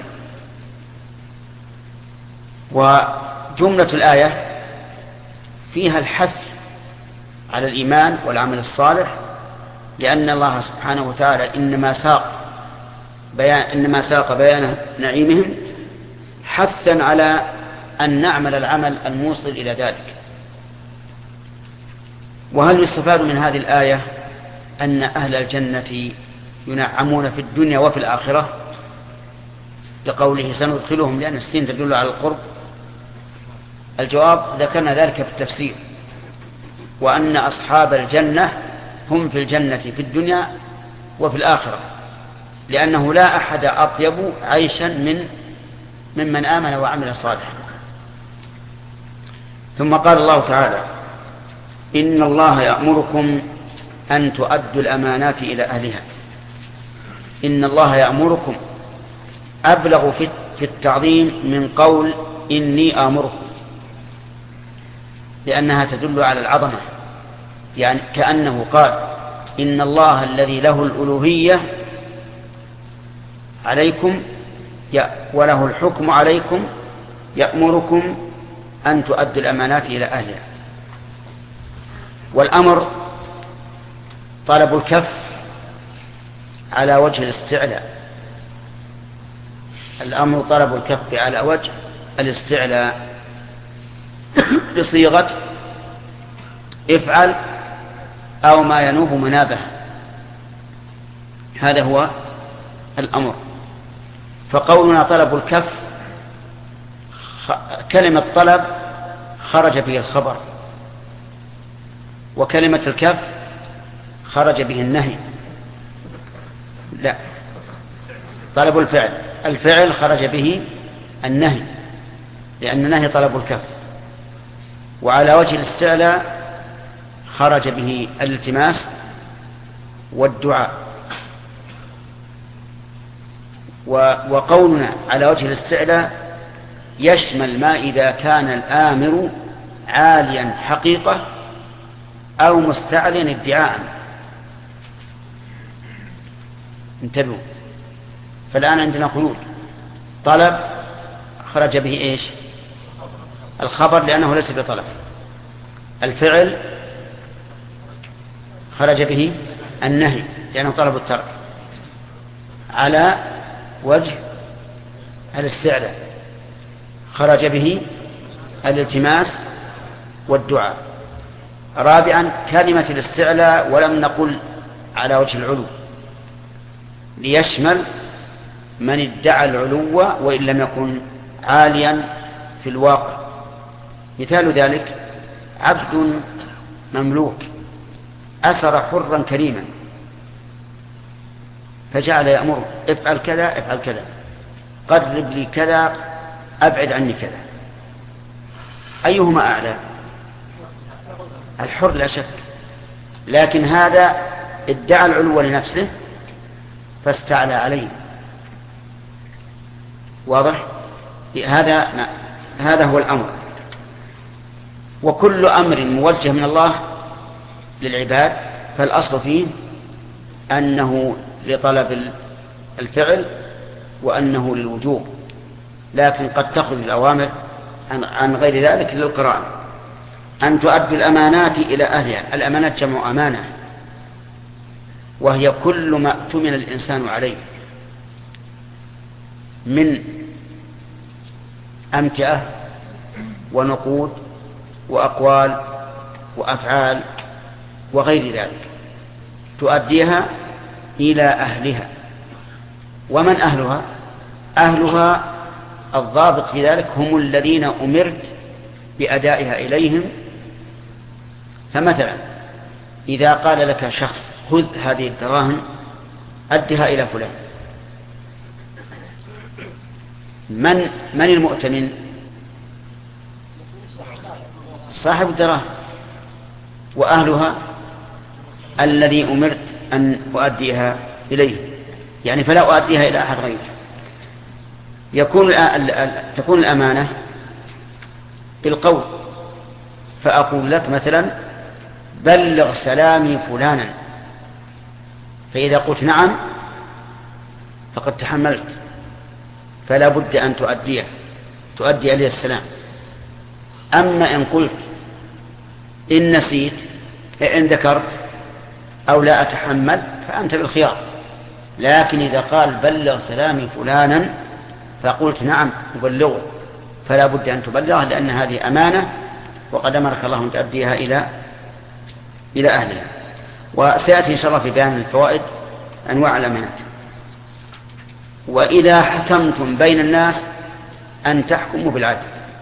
Speaker 1: وجملة الآية فيها الحث على الإيمان والعمل الصالح، لأن الله سبحانه وتعالى إنما ساق بيان, إنما ساق بيان نعيمهم حثا على أن نعمل العمل الموصل إلى ذلك. وهل يستفاد من هذه الآية أن أهل الجنة ينعمون في الدنيا وفي الآخرة؟ لقوله سندخلهم، لأن السين تدل على القرب. الجواب ذكرنا ذلك في التفسير، وأن أصحاب الجنة هم في الجنة في الدنيا وفي الآخرة، لأنه لا أحد أطيب عيشا من ممن آمن وعمل صالحا. ثم قال الله تعالى إن الله يأمركم أن تؤدوا الأمانات إلى أهلها. إن الله يأمركم أبلغ في التعظيم من قول إني آمركم، لأنها تدل على العظمة، يعني كأنه قال إن الله الذي له الألوهية عليكم وله الحكم عليكم يأمركم أن تؤدوا الأمانات إلى أهلها. والأمر طلب الكف على وجه الاستعلاء، الأمر طلب الكف على وجه الاستعلاء بصيغة افعل أو ما ينوب منابه، هذا هو الأمر. فقولنا طلب الكف كلمة طلب خرج به الخبر، وكلمة الكف خرج به النهي. لا، طلب الفعل الفعل خرج به النهي، لأن النهي طلب الكف. وعلى وجه الاستعلاء خرج به الالتماس والدعاء. وقولنا على وجه الاستعلاء يشمل ما إذا كان الآمر عاليا حقيقة أو مستعليا ادعاء. انتبهوا، فالآن عندنا قيود. طلب خرج به إيش؟ الخبر لأنه ليس بطلب. الفعل خرج به النهي لأنه طلب الترك على وجه الاستعلاء. خرج به الالتماس والدعاء. رابعا كلمة الاستعلاء ولم نقل على وجه العلو ليشمل من ادعى العلو وإن لم يكن عاليا في الواقع. مثال ذلك عبد مملوك أسر حرا كريما فجعل يأمر افعل كذا افعل كذا، قرب لي كذا، أبعد عني كذا. أيهما أعلى؟ الحر لا شك، لكن هذا ادعى العلو لنفسه فاستعلى عليه. واضح؟ هذا هذا هو الأمر. وكل أمر موجه من الله للعباد فالأصل فيه أنه لطلب الفعل وأنه للوجوب، لكن قد تخرج الأوامر عن غير ذلك للقرآن. أن تؤدي الأمانات إلى أهلها. الأمانات جمع أمانة، وهي كل ما اؤتمن الإنسان عليه من أمتعة ونقود وأقوال وأفعال وغير ذلك، تؤديها إلى أهلها. ومن أهلها؟ أهلها الضابط في ذلك هم الذين أمرت بأدائها إليهم. فمثلا إذا قال لك شخص خذ هذه الدراهم أدها إلى فلان، من من المؤتمن؟ صاحب الدراهم. وأهلها الذي أمرت أن أؤديها إليه، يعني فلا أؤديها إلى أحد غيره. يكون تكون الأمانة بالقول، فأقول لك مثلا بلغ سلامي فلانا، فإذا قلت نعم فقد تحملت، فلا بد أن تؤديه تؤدي إليه السلام. أما إن قلت إن نسيت إن ذكرت أو لا أتحمل فأنت بالخيار. لكن إذا قال بلغ سلامي فلانا فقلت نعم أبلغه، فلا بد أن تبلغه، لأن هذه أمانة وقد أمرك الله أن تؤديها إلى إلى أهلها. وسيأتي إن شاء الله في بيان الفوائد أنواع الأمانات. وإذا حكمتم بين الناس أن تحكموا بالعدل.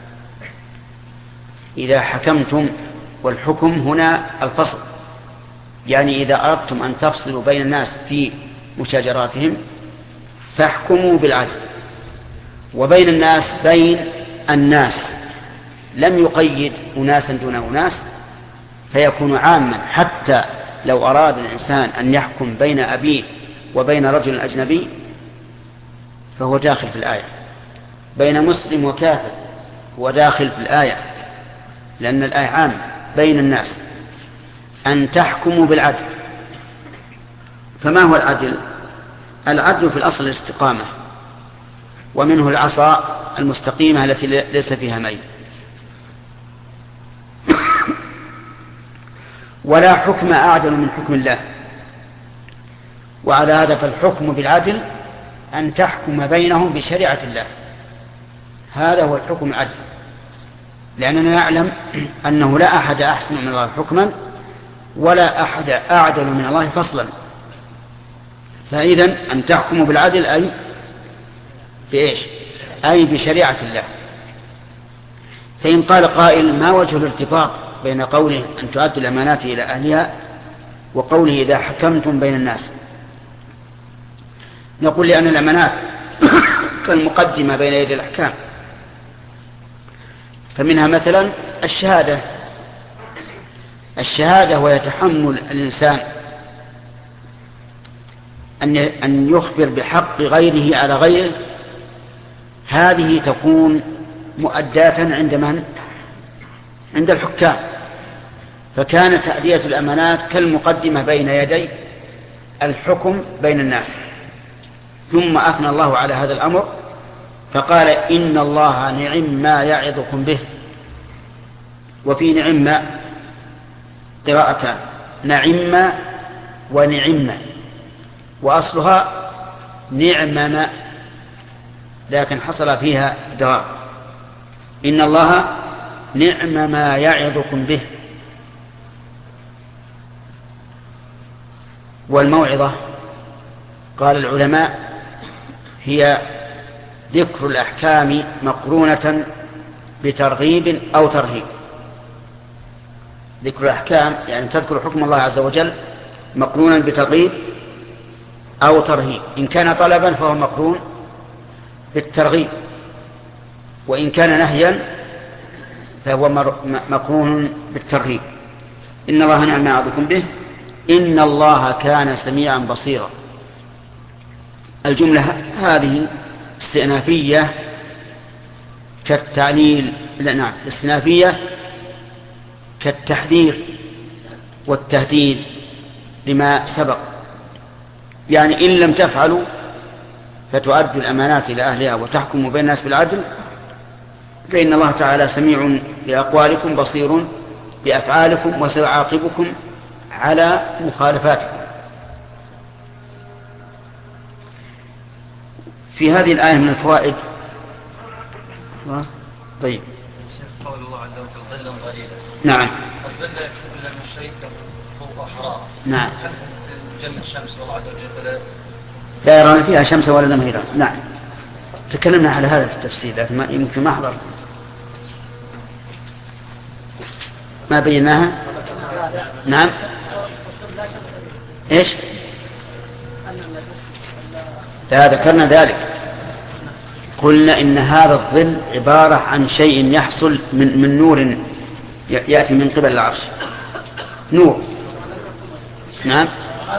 Speaker 1: إذا حكمتم، والحكم هنا الفصل، يعني إذا أردتم أن تفصلوا بين الناس في مشاجراتهم فاحكموا بالعدل. وبين الناس بين الناس، لم يقيد أناسا دون أناس، فيكون عاما. حتى لو أراد الإنسان أن يحكم بين أبيه وبين رجل أجنبي فهو داخل في الآية، بين مسلم وكافر هو داخل في الآية، لأن الآية عامة بين الناس أن تحكموا بالعدل. فما هو العدل؟ العدل في الأصل الاستقامة، ومنه العصا المستقيمة التي ليس فيها ميل. ولا حكم أعدل من حكم الله. وعلى هذا فالحكم بالعدل أن تحكم بينهم بشريعة الله، هذا هو الحكم العدل، لأننا نعلم أنه لا أحد أحسن من الله حكما ولا أحد أعدل من الله فصلا. فإذن أن تحكموا بالعدل أي بإيش؟ أي بشريعة الله. فإن قال قائل ما وجه الارتباط بين قوله أن تؤدوا الأمانات إلى أهلها وقوله إذا حكمتم بين الناس؟ نقول لأن الأمانات كالمقدمة بين يدي الأحكام، فمنها مثلا الشهادة الشهادة ويتحمل الإنسان أن يخبر بحق غيره على غيره، هذه تكون مؤداة عند من؟ عند الحكام. فكان تأدية الأمانات كالمقدمة بين يدي الحكم بين الناس. ثم أثنى الله على هذا الأمر فقال إن الله نعم ما يعظكم به. وفي نعم قراءتان، نعم ونعم، وأصلها نعم لكن حصل فيها إدغام. إن الله نعم ما يعظكم به. والموعظة قال العلماء هي ذكر الأحكام مقرونة بترغيب أو ترهيب. ذكر الأحكام يعني تذكر حكم الله عز وجل مقرونا بترغيب أو ترهيب. إن كان طلبا فهو مقرون بالترغيب، وإن كان نهيا فهو مقرون بالترهيب. إن الله نعم ما يعظكم به إن الله كان سميعا بصيرا. الجملة هذه استئنافية كالتعليل، لا نعم استئنافية كالتحذير والتهديد لما سبق. يعني إن لم تفعلوا فتؤدوا الأمانات إلى أهلها وتحكموا بين الناس بالعدل فإن الله تعالى سميع لأقوالكم بصير بأفعالكم وسيعاقبكم على مخالفاتكم. في هذه الآية من الفوائد طيب
Speaker 3: قول الله عز وجل ظلا ظليلا.
Speaker 1: نعم.
Speaker 3: الظل يكتب من الشيء فوق حرارة.
Speaker 1: نعم.
Speaker 3: جنة الشمس والله عز وجل
Speaker 1: لا يرون فيها شمس ولا زمهريرا. نعم تكلمنا على هذا في التفسير لكن يمكن ما أحضر ما بيناها. نعم إيش؟ لا ذكرنا ذلك، قلنا إن هذا الظل عبارة عن شيء يحصل من, من نور يأتي من قبل العرش، نور. نعم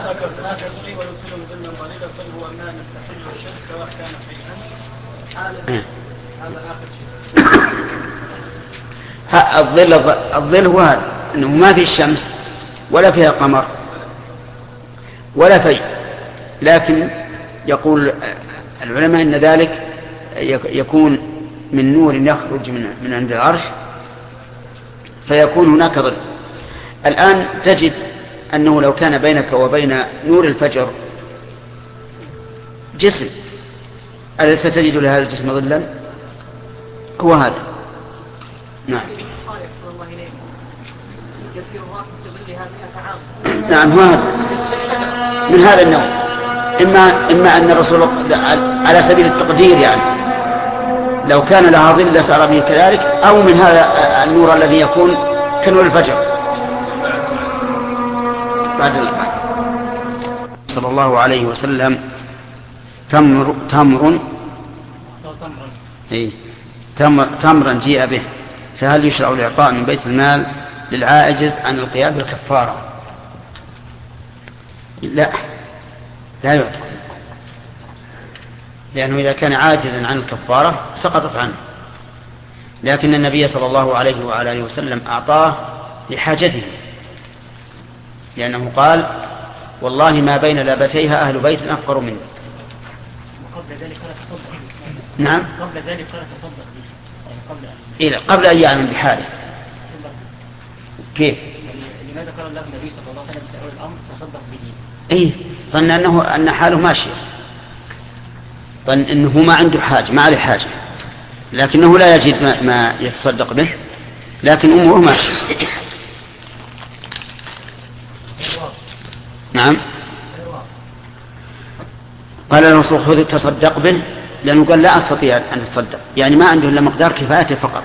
Speaker 1: الظل الظل هو هذا أنه ما في الشمس ولا فيها قمر ولا في، لكن يقول العلماء إن ذلك يكون من نور يخرج من, من عند العرش فيكون هناك ظل. الآن تجد أنه لو كان بينك وبين نور الفجر جسم أليس تجد لهذا الجسم ظلا؟ هو هذا. نعم نعم هو هذا من هذا النوع. إما, إما أن الرسول على سبيل التقدير يعني لو كان لها ظل لسار به كذلك، أو من هذا النور الذي يكون كنور الفجر. بعد صلى الله عليه وسلم تمر تمر إيه تمر تمرا جيء به، فهل يشرع الإعطاء من بيت المال للعاجز عن القيام بالكفارة؟ لا لا يعطى، لأنه إذا كان عاجزا عن الكفارة سقطت عنه، لكن النبي صلى الله عليه وعلى وسلم أعطاه لحاجته، لأنه قال والله ما بين لابتيها أهل بيت أفقر منه.
Speaker 4: قبل ذلك قال تصدق.
Speaker 1: نعم
Speaker 4: قبل ذلك قال تصدق به يعني قبل
Speaker 1: إيه قبل أن يعلم بحاله. كيف؟
Speaker 4: يعني لماذا قال الله النبي صلى الله عليه وسلم في أول الأمر تصدق به؟
Speaker 1: إيه ظن أنه أن حاله ماشية، ظن أنه ما عنده حاجة ما عليه حاجة، لكنه لا يجد ما, ما يتصدق به، لكن أمره ماشية. نعم قال الرسول خذ تصدق به، لأنه قال لا أستطيع أن أتصدق، يعني ما عنده إلا مقدار كفايته فقط،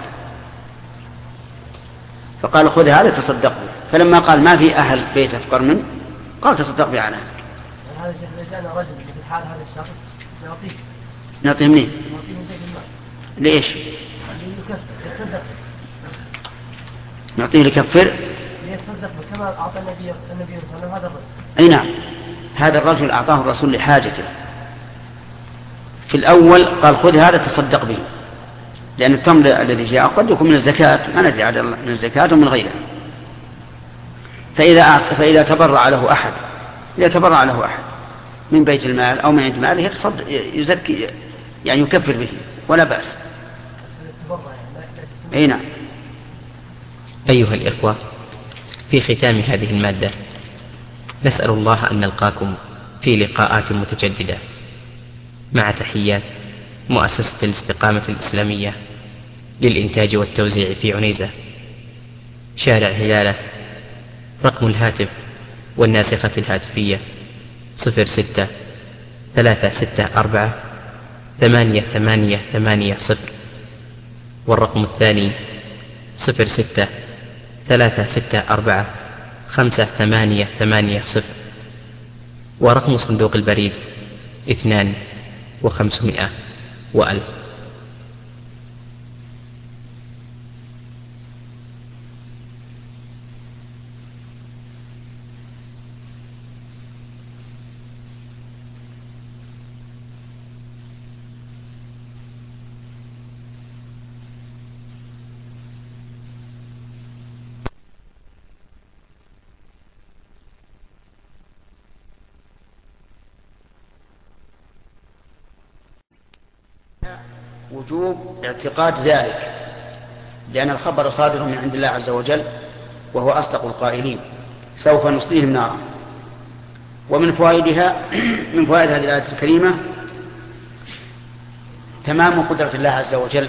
Speaker 1: فقال خذ هذا تصدق به. فلما قال ما في أهل بيت أفقر منه قال تصدق به على
Speaker 5: هذا الشيخ إذا كان رجل في الحال هذا الشخص نعطيه
Speaker 1: نعطيه منين؟
Speaker 5: نعطيه من بيت المال.
Speaker 1: ليش؟
Speaker 5: يكفر يتصدق.
Speaker 1: نعطيه ليكفر
Speaker 5: ليتصدق كما أعطى النبي النبي صلى الله عليه وسلم هذا الرجل.
Speaker 1: أي نعم، هذا الرجل أعطاه الرسول لحاجته. في الأول قال خذ هذا تصدق به، لأن التمر الذي جاء قد يكون من الزكاة، ما ندري من الزكاة ومن غيرها. فإذا فإذا تبرع له أحد إذا تبرع له أحد من بيت المال أو من عند ماله يتصدق يزكي، يعني يكفر به ولا بأس. أي نعم.
Speaker 6: أيها الإخوة، في ختام هذه المادة نسأل الله أن نلقاكم في لقاءات متجددة، مع تحيات مؤسسة الاستقامة الإسلامية للإنتاج والتوزيع في عنيزة، شارع هلالة. رقم الهاتف والناسخة الهاتفية صفر ستة ثلاثة ستة أربعة ثمانية ثمانية ثمانية صفر، والرقم الثاني صفر ستة ثلاثة ستة أربعة خمسة ثمانية ثمانية صفر، ورقم صندوق البريد اثنان وخمسمائة وألف.
Speaker 1: وجوب اعتقاد ذلك، لأن الخبر صادر من عند الله عز وجل وهو أصدق القائلين: سوف نصليهم نارا. ومن فوائدها من فوائد هذه الآية الكريمة تمام قدرة الله عز وجل،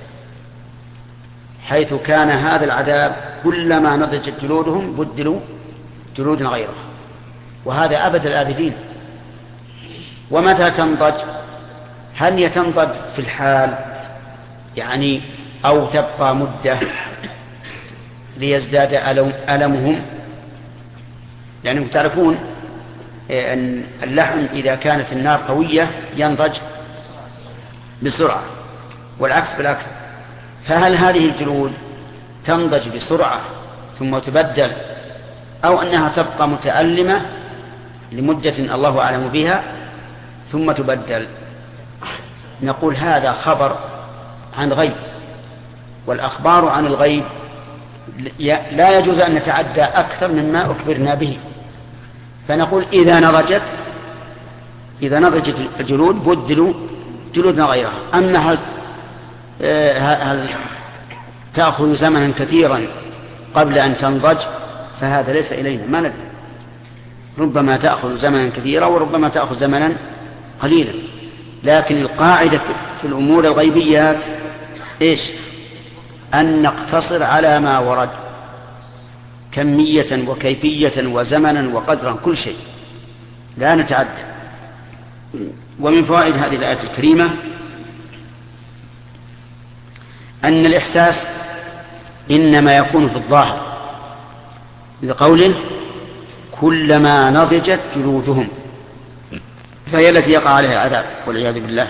Speaker 1: حيث كان هذا العذاب كلما نضجت جلودهم بدلوا جلودا غيره، وهذا أبد الآبدين. ومتى تنضج؟ هل يتنضج في الحال يعني أو تبقى مدة ليزداد ألمهم؟ لأنكم تعرفون أن اللحم إذا كانت النار قوية ينضج بسرعة، والعكس بالعكس. فهل هذه الجلود تنضج بسرعة ثم تبدل، أو أنها تبقى متألمة لمدة الله أعلم بها ثم تبدل؟ نقول هذا خبر عن غيب، والأخبار عن الغيب لا يجوز أن نتعدى أكثر مما أخبرنا به. فنقول إذا نضجت إذا نضجت الجلود بدلوا جلودنا غيرها. أما هل, هل تأخذ زمنا كثيرا قبل أن تنضج، فهذا ليس إلينا، ما ندري. ربما تأخذ زمنا كثيرا وربما تأخذ زمنا قليلا. لكن القاعدة في الأمور الغيبيات إيش؟ أن نقتصر على ما ورد كمية وكيفية وزمنا وقدرا، كل شيء، لا نتعدى. ومن فوائد هذه الآية الكريمة أن الإحساس إنما يكون في الظاهر، لقوله كلما نضجت جلودهم، فهي التي يقع عليها العذاب والعياذ بالله.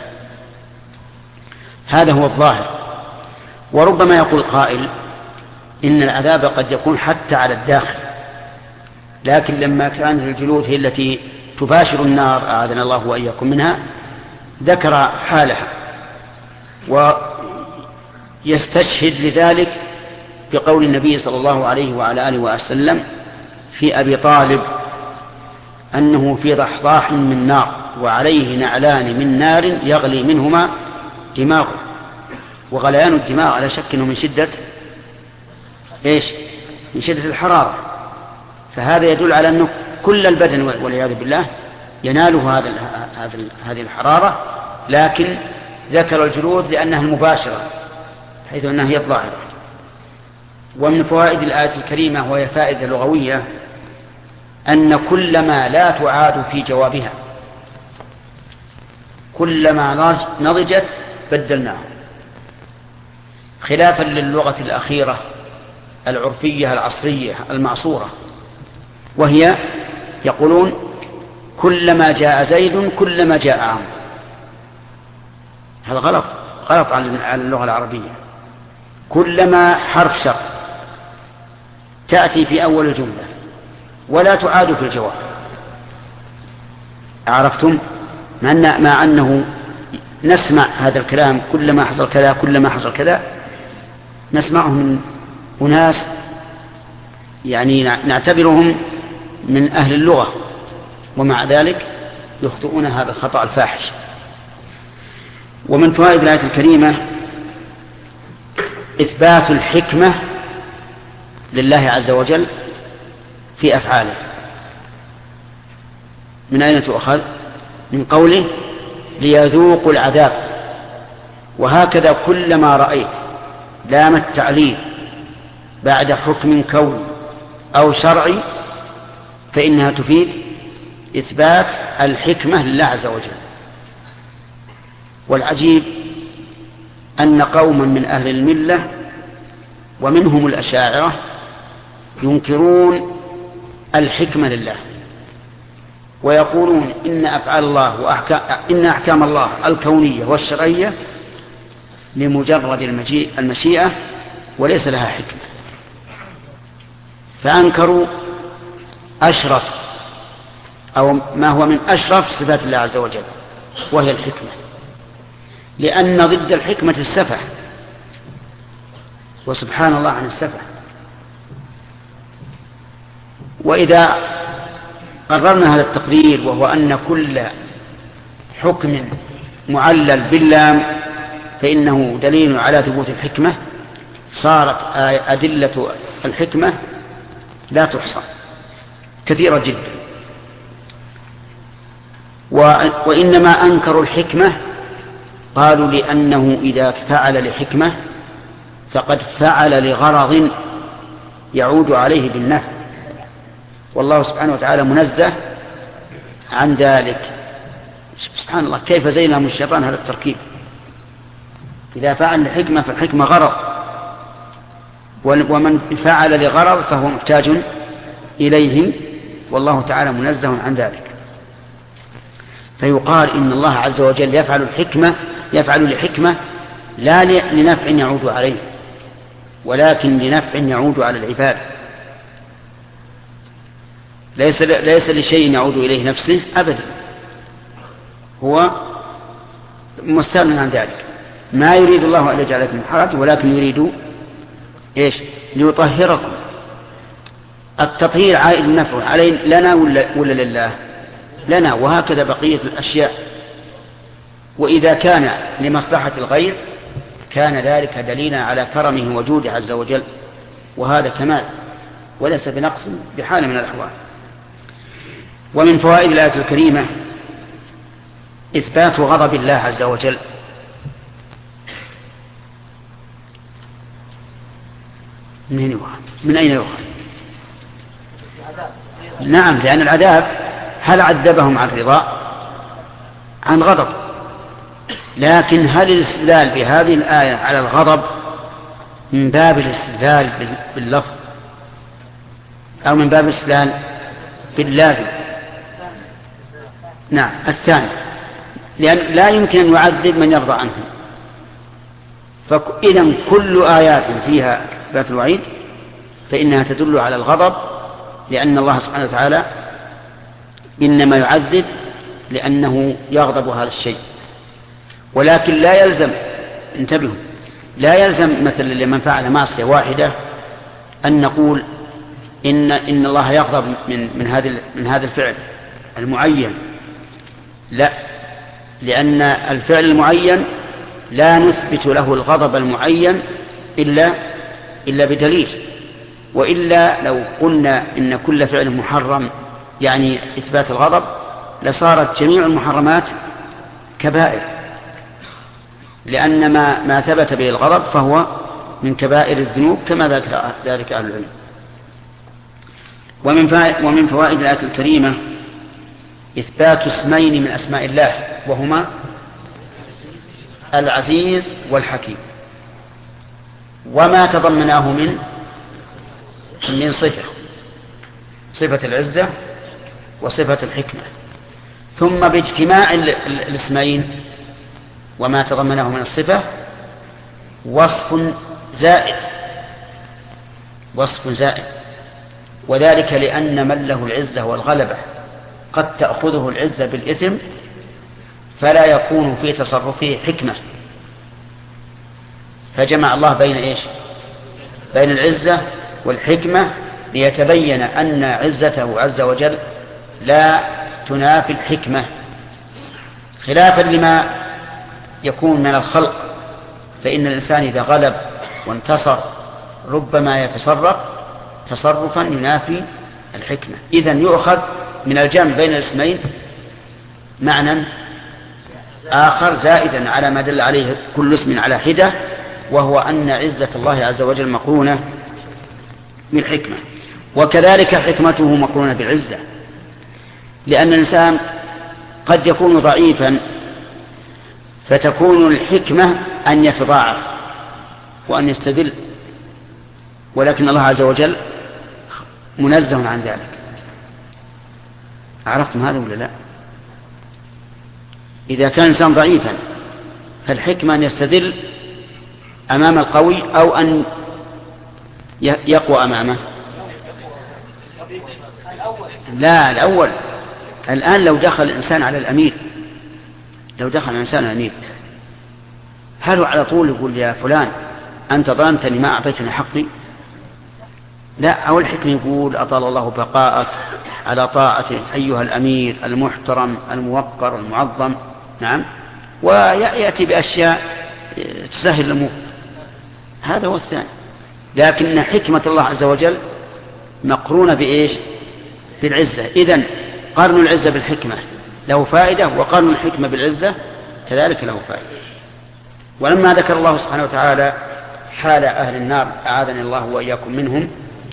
Speaker 1: هذا هو الظاهر. وربما يقول قائل إن العذاب قد يكون حتى على الداخل، لكن لما كانت الجلود هي التي تباشر النار أعاذنا الله وإياكم منها، ذكر حالها ويستشهد لذلك بقول النبي صلى الله عليه وعلى آله وسلم في أبي طالب أنه في ضحضاح من نار وعليه نعلان من نار يغلي منهما دماغه. وغليان الدماغ على شك أنه من شدة إيش؟ من شدة الحرارة. فهذا يدل على أنه كل البدن والعياذ بالله يناله هذا هذه الحرارة، لكن ذكر الجلود لأنها المباشرة حيث أنها هي الظاهرة. ومن فوائد الآية الكريمة وهي فائدة لغوية أن كلما لا تعاد في جوابها، كلما نضجت بدلناها، خلافا للغة الأخيرة العرفية العصرية المعصورة، وهي يقولون كلما جاء زيد كلما جاء عمرو. هذا غلط، غلط على اللغة العربية. كلما حرف شرط، تأتي في أول الجملة ولا تعاد في الجواب. عرفتم؟ مع أنه نسمع هذا الكلام كلما حصل كذا كلما حصل كذا، نسمعه من أناس يعني نعتبرهم من أهل اللغة، ومع ذلك يخطئون هذا الخطأ الفاحش. ومن فوائد الآية الكريمة إثبات الحكمة لله عز وجل في أفعاله. من أين تؤخذ؟ من قوله ليذوقوا العذاب. وهكذا كلما رأيت لام التعليل بعد حكم كوني أو شرعي فإنها تفيد إثبات الحكمة لله عز وجل. والعجيب أن قوما من أهل الملة ومنهم الأشاعرة ينكرون الحكمة لله، ويقولون إن أفعال الله وأحكام إن أحكام الله الكونية والشرعية لمجرد المشيئة وليس لها حكمة. فأنكروا أشرف أو ما هو من أشرف صفات الله عز وجل وهي الحكمة، لأن ضد الحكمة السفه، وسبحان الله عن السفه. وإذا قررنا هذا التقرير وهو أن كل حكم معلل باللام فإنه دليل على ثبوت الحكمة، صارت أدلة الحكمة لا تحصى كثيرة جدا. وإنما أنكروا الحكمة قالوا لأنه إذا فعل لحكمة فقد فعل لغرض يعود عليه بالنفع، والله سبحانه وتعالى منزه عن ذلك. سبحان الله، كيف زين لهم الشيطان هذا التركيب. إذا فعل لحكمة فالحكمة غرض، ومن فعل لغرض فهو محتاج إليه، والله تعالى منزه عن ذلك. فيقال إن الله عز وجل يفعل الحكمة يفعل لحكمة لا لنفع يعود عليه، ولكن لنفع يعود على العباد. ليس ليس لشيء يعود إليه نفسه أبدا، هو مستغنٍ عن ذلك. ما يريد الله أن يجعلكم حرج، ولكن يريد إيش؟ ليطهركم. التطهير عائد النفع علينا لنا ولا, ولا لله؟ لنا، وهكذا بقية الأشياء. وإذا كان لمصلحة الغير كان ذلك دليلا على كرمه وجوده عز وجل، وهذا كمال وليس بنقص بحال من الأحوال. ومن فوائد الآية الكريمة إثبات غضب الله عز وجل. من, يوخذ؟ من أين يؤخذ؟ نعم، لأن العذاب هل عذبهم عن رضا؟ عن غضب. لكن هل الاستدلال بهذه الآية على الغضب من باب الاستدلال باللفظ أو من باب الاستدلال باللازم؟ نعم، الثاني، لأن لا يمكن أن يعذب من يرضى عنه. فإذا كل آيات فيها إثبات الوعيد فإنها تدل على الغضب، لأن الله سبحانه وتعالى إنما يعذب لأنه يغضب هذا الشيء. ولكن لا يلزم، انتبهوا، لا يلزم مثلا لمن فعل معصية واحدة أن نقول إن إن الله يغضب من من هذا من هذا الفعل المعين. لا، لأن الفعل المعين لا نثبت له الغضب المعين إلا إلا بدليل. وإلا لو قلنا إن كل فعل محرم يعني إثبات الغضب لصارت جميع المحرمات كبائر، لأن ما ما ثبت به الغضب فهو من كبائر الذنوب كما ذكر ذلك أهل العلم. ومن ومن فوائد الآية الكريمة إثبات اسمين من أسماء الله، وهما العزيز والحكيم، وما تضمناه من من صفة صفة العزة وصفة الحكمة. ثم باجتماع الاسمين وما تضمناه من الصفة وصف زائد وصف زائد وذلك لأن من له العزة والغلبة قد تأخذه العزة بالإثم فلا يكون في تصرفه حكمة، فجمع الله بين إيش؟ بين العزة والحكمة ليتبين أن عزته عز وجل لا تنافي الحكمة، خلافا لما يكون من الخلق، فإن الإنسان إذا غلب وانتصر ربما يتصرف تصرفا ينافي الحكمة. إذن يؤخذ من الجمع بين الاسمين معنى آخر زائدا على ما دل عليه كل اسم على حدة، وهو أن عزة الله عز وجل مقرونة بالحكمة، وكذلك حكمته مقرونة بالعزة، لأن الإنسان قد يكون ضعيفا فتكون الحكمة أن يتضاعف وأن يستدل، ولكن الله عز وجل منزه عن ذلك. عرفتم هذا ولا لا؟ إذا كان الإنسان ضعيفا فالحكمة أن يستدل أمام القوي أو أن يقوى أمامه. لا، الأول. الآن لو دخل الإنسان على الأمير لو دخل الإنسان على الأمير هل هو على طول يقول يا فلان أنت ظلمتني ما أعطيتني حقي؟ لا، أول الحكمة يقول أطال الله بقاءك على طاعته أيها الأمير المحترم الموقر المعظم، نعم، ويأتي بأشياء تسهل الأمور. هذا هو الثاني. لكن حكمة الله عز وجل مقرونة بإيش؟ بالعزة. إذن قرن العزة بالحكمة له فائدة، وقرن الحكمة بالعزة كذلك له فائدة. ولما ذكر الله سبحانه وتعالى حال أهل النار أعاذني الله وإياكم منهم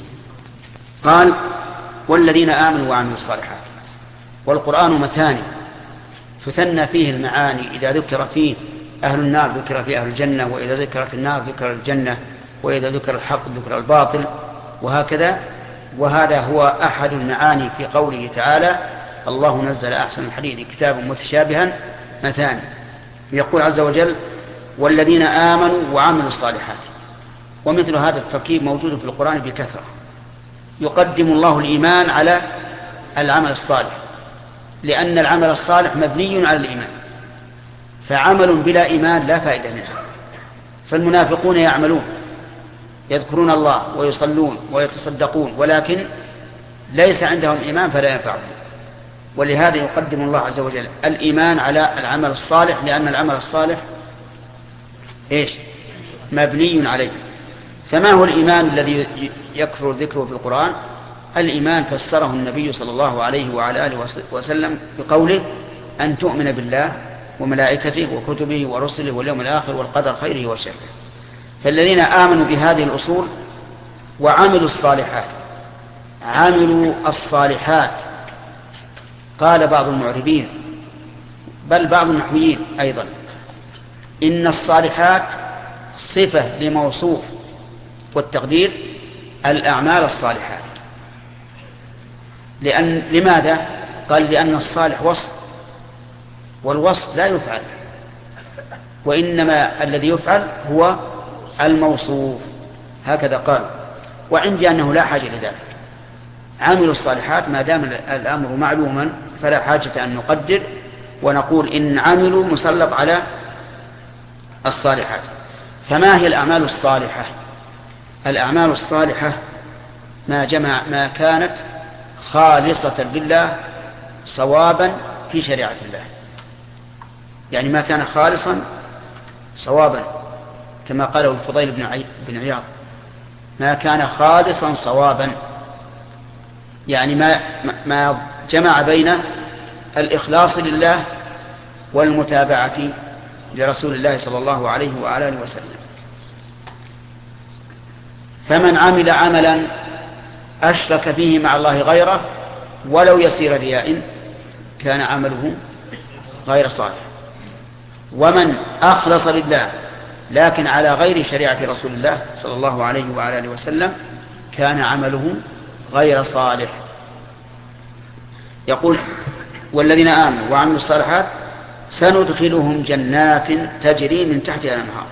Speaker 1: قال والذين آمنوا وعملوا الصالحات. والقرآن مثاني تثنى فيه المعاني، إذا ذكر فيه أهل النار ذكر فيه أهل الجنة، وإذا ذكرت النار ذكر الجنة، وإذا ذكر الحق ذكر الباطل، وهكذا. وهذا هو أحد المعاني في قوله تعالى الله نزل أحسن الحديث كتابا متشابها مثاني. يقول عز وجل والذين آمنوا وعملوا الصالحات. ومثل هذا التركيب موجود في القرآن بكثرة. يقدم الله الإيمان على العمل الصالح، لأن العمل الصالح مبني على الإيمان، فعمل بلا إيمان لا فائدة منه. فالمنافقون يعملون يذكرون الله ويصلون ويتصدقون ولكن ليس عندهم إيمان فلا ينفعهم، ولهذا يقدم الله عز وجل الإيمان على العمل الصالح، لأن العمل الصالح إيش؟ مبني عليه. فما هو الإيمان الذي يكثر ذكره في القرآن؟ الإيمان فسره النبي صلى الله عليه وعلى آله وسلم بقوله أن تؤمن بالله وملائكته وكتبه ورسله واليوم الآخر والقدر خيره وشره. فالذين آمنوا بهذه الأصول وعملوا الصالحات عملوا الصالحات قال بعض المعربين بل بعض النحويين أيضا إن الصالحات صفة لموصوف، والتقدير الأعمال الصالحات. لأن لماذا؟ قال لأن الصالح وصف، والوصف لا يفعل، وإنما الذي يفعل هو الموصوف، هكذا قال. وعندي أنه لا حاجة لذلك. عامل الصالحات ما دام الأمر معلوما فلا حاجة أن نقدر ونقول إن عملوا مسلط على الصالحات. فما هي الأعمال الصالحة؟ الأعمال الصالحة ما جمع ما كانت خالصة لله صوابا في شريعة الله، يعني ما كان خالصا صوابا كما قاله الفضيل بن عياض، ما كان خالصا صوابا، يعني ما ما جمع بين الإخلاص لله والمتابعة لرسول الله صلى الله عليه وعلى آله وسلم. فمن عمل عملا أشرك فيه مع الله غيره ولو يسير رياء كان عمله غير صالح. ومن أخلص لله لكن على غير شريعة رسول الله صلى الله عليه وعلى آله وسلم كان عمله غير صالح. يقول والذين آمنوا وعملوا الصالحات سندخلهم جنات تجري من تحتها الأنهار.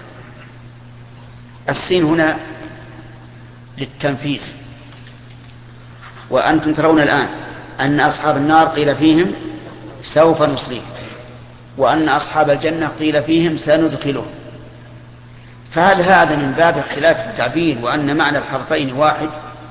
Speaker 1: السين هنا للتنفيس، وأنتم ترون الآن أن أصحاب النار قيل فيهم سوف نصليهم، وأن أصحاب الجنة قيل فيهم سندخلهم. فهل هذا من باب اختلاف التعبير وأن معنى الحرفين واحد؟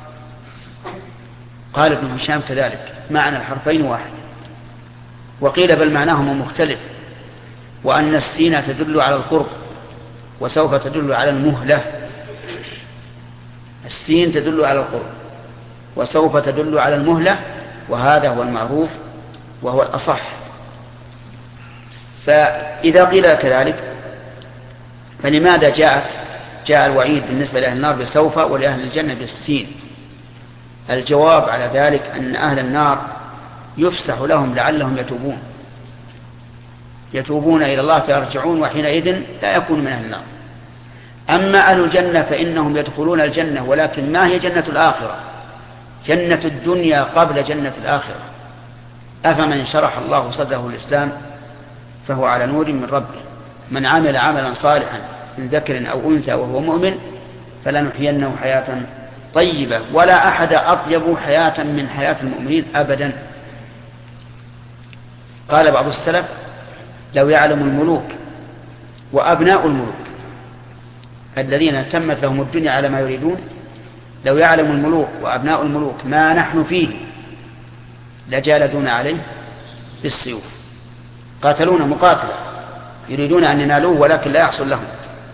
Speaker 1: قال ابن هشام كذلك، معنى الحرفين واحد. وقيل بل معناهما مختلف، وأن السين تدل على القرب وسوف تدل على المهلة. السين تدل على القرب وسوف تدل على المهلة، وهذا هو المعروف وهو الأصح. فإذا قيل كذلك فلماذا جاءت جاء الوعيد بالنسبة لأهل النار بسوف ولأهل الجنة بالسين؟ الجواب على ذلك أن أهل النار يفسح لهم لعلهم يتوبون يتوبون إلى الله فيرجعون، وحينئذ لا يكون من أهل النار. أما أهل الجنة فإنهم يدخلون الجنة، ولكن ما هي جنة الآخرة؟ جنة الدنيا قبل جنة الآخرة. أفمن شرح الله صدره الإسلام فهو على نور من ربه، من عمل عملا صالحا من ذكر أو أنثى وهو مؤمن فلنحيينه حياة طيبة، ولا أحد أطيب حياة من حياة المؤمنين أبدا. قال بعض السلف لو يعلم الملوك وأبناء الملوك الذين تمت لهم الدنيا على ما يريدون، لو يعلم الملوك وأبناء الملوك ما نحن فيه لجالدون عليه بالسيوف، قاتلون مقاتلة يريدون أن ينالوه ولكن لا يحصل لهم.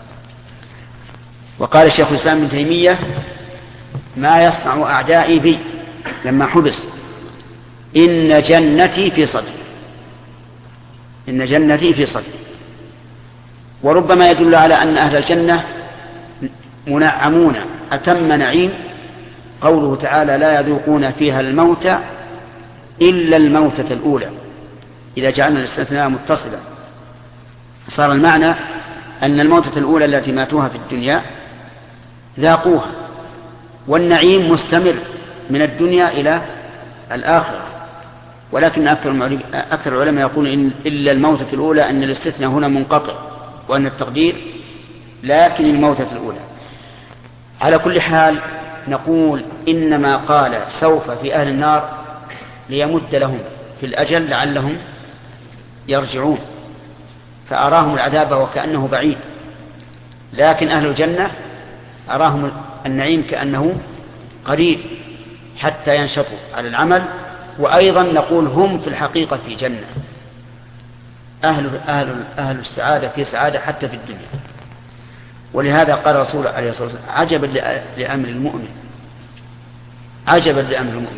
Speaker 1: وقال الشيخ الإسلام ابن تيمية ما يصنع أعدائي بي لما حبس إن جنتي في صدري، إن جنتي في صدري. وربما يدل على أن أهل الجنة منعمون أتم نعيم قوله تعالى لا يذوقون فيها الموت إلا الموتة الأولى، إذا جعلنا الاستثناء متصلا صار المعنى أن الموتة الأولى التي ماتوها في الدنيا ذاقوها، والنعيم مستمر من الدنيا إلى الآخرة. ولكن أكثر العلماء يقولون إن إلا الموتة الأولى، أن الاستثناء هنا منقطع وأن التقدير لكن الموتة الأولى. على كل حال نقول إنما قال سوف في أهل النار ليمد لهم في الأجل لعلهم يرجعون، فأراهم العذاب وكأنه بعيد، لكن أهل الجنة أراهم النعيم كأنه قريب حتى ينشطوا على العمل. وأيضا نقول هم في الحقيقة في جنة، أهل, أهل, أهل السعادة في سعادة حتى في الدنيا. ولهذا قال رسول عليه الصلاة والسلام عجبا لأمر المؤمن، عجبا لأمر المؤمن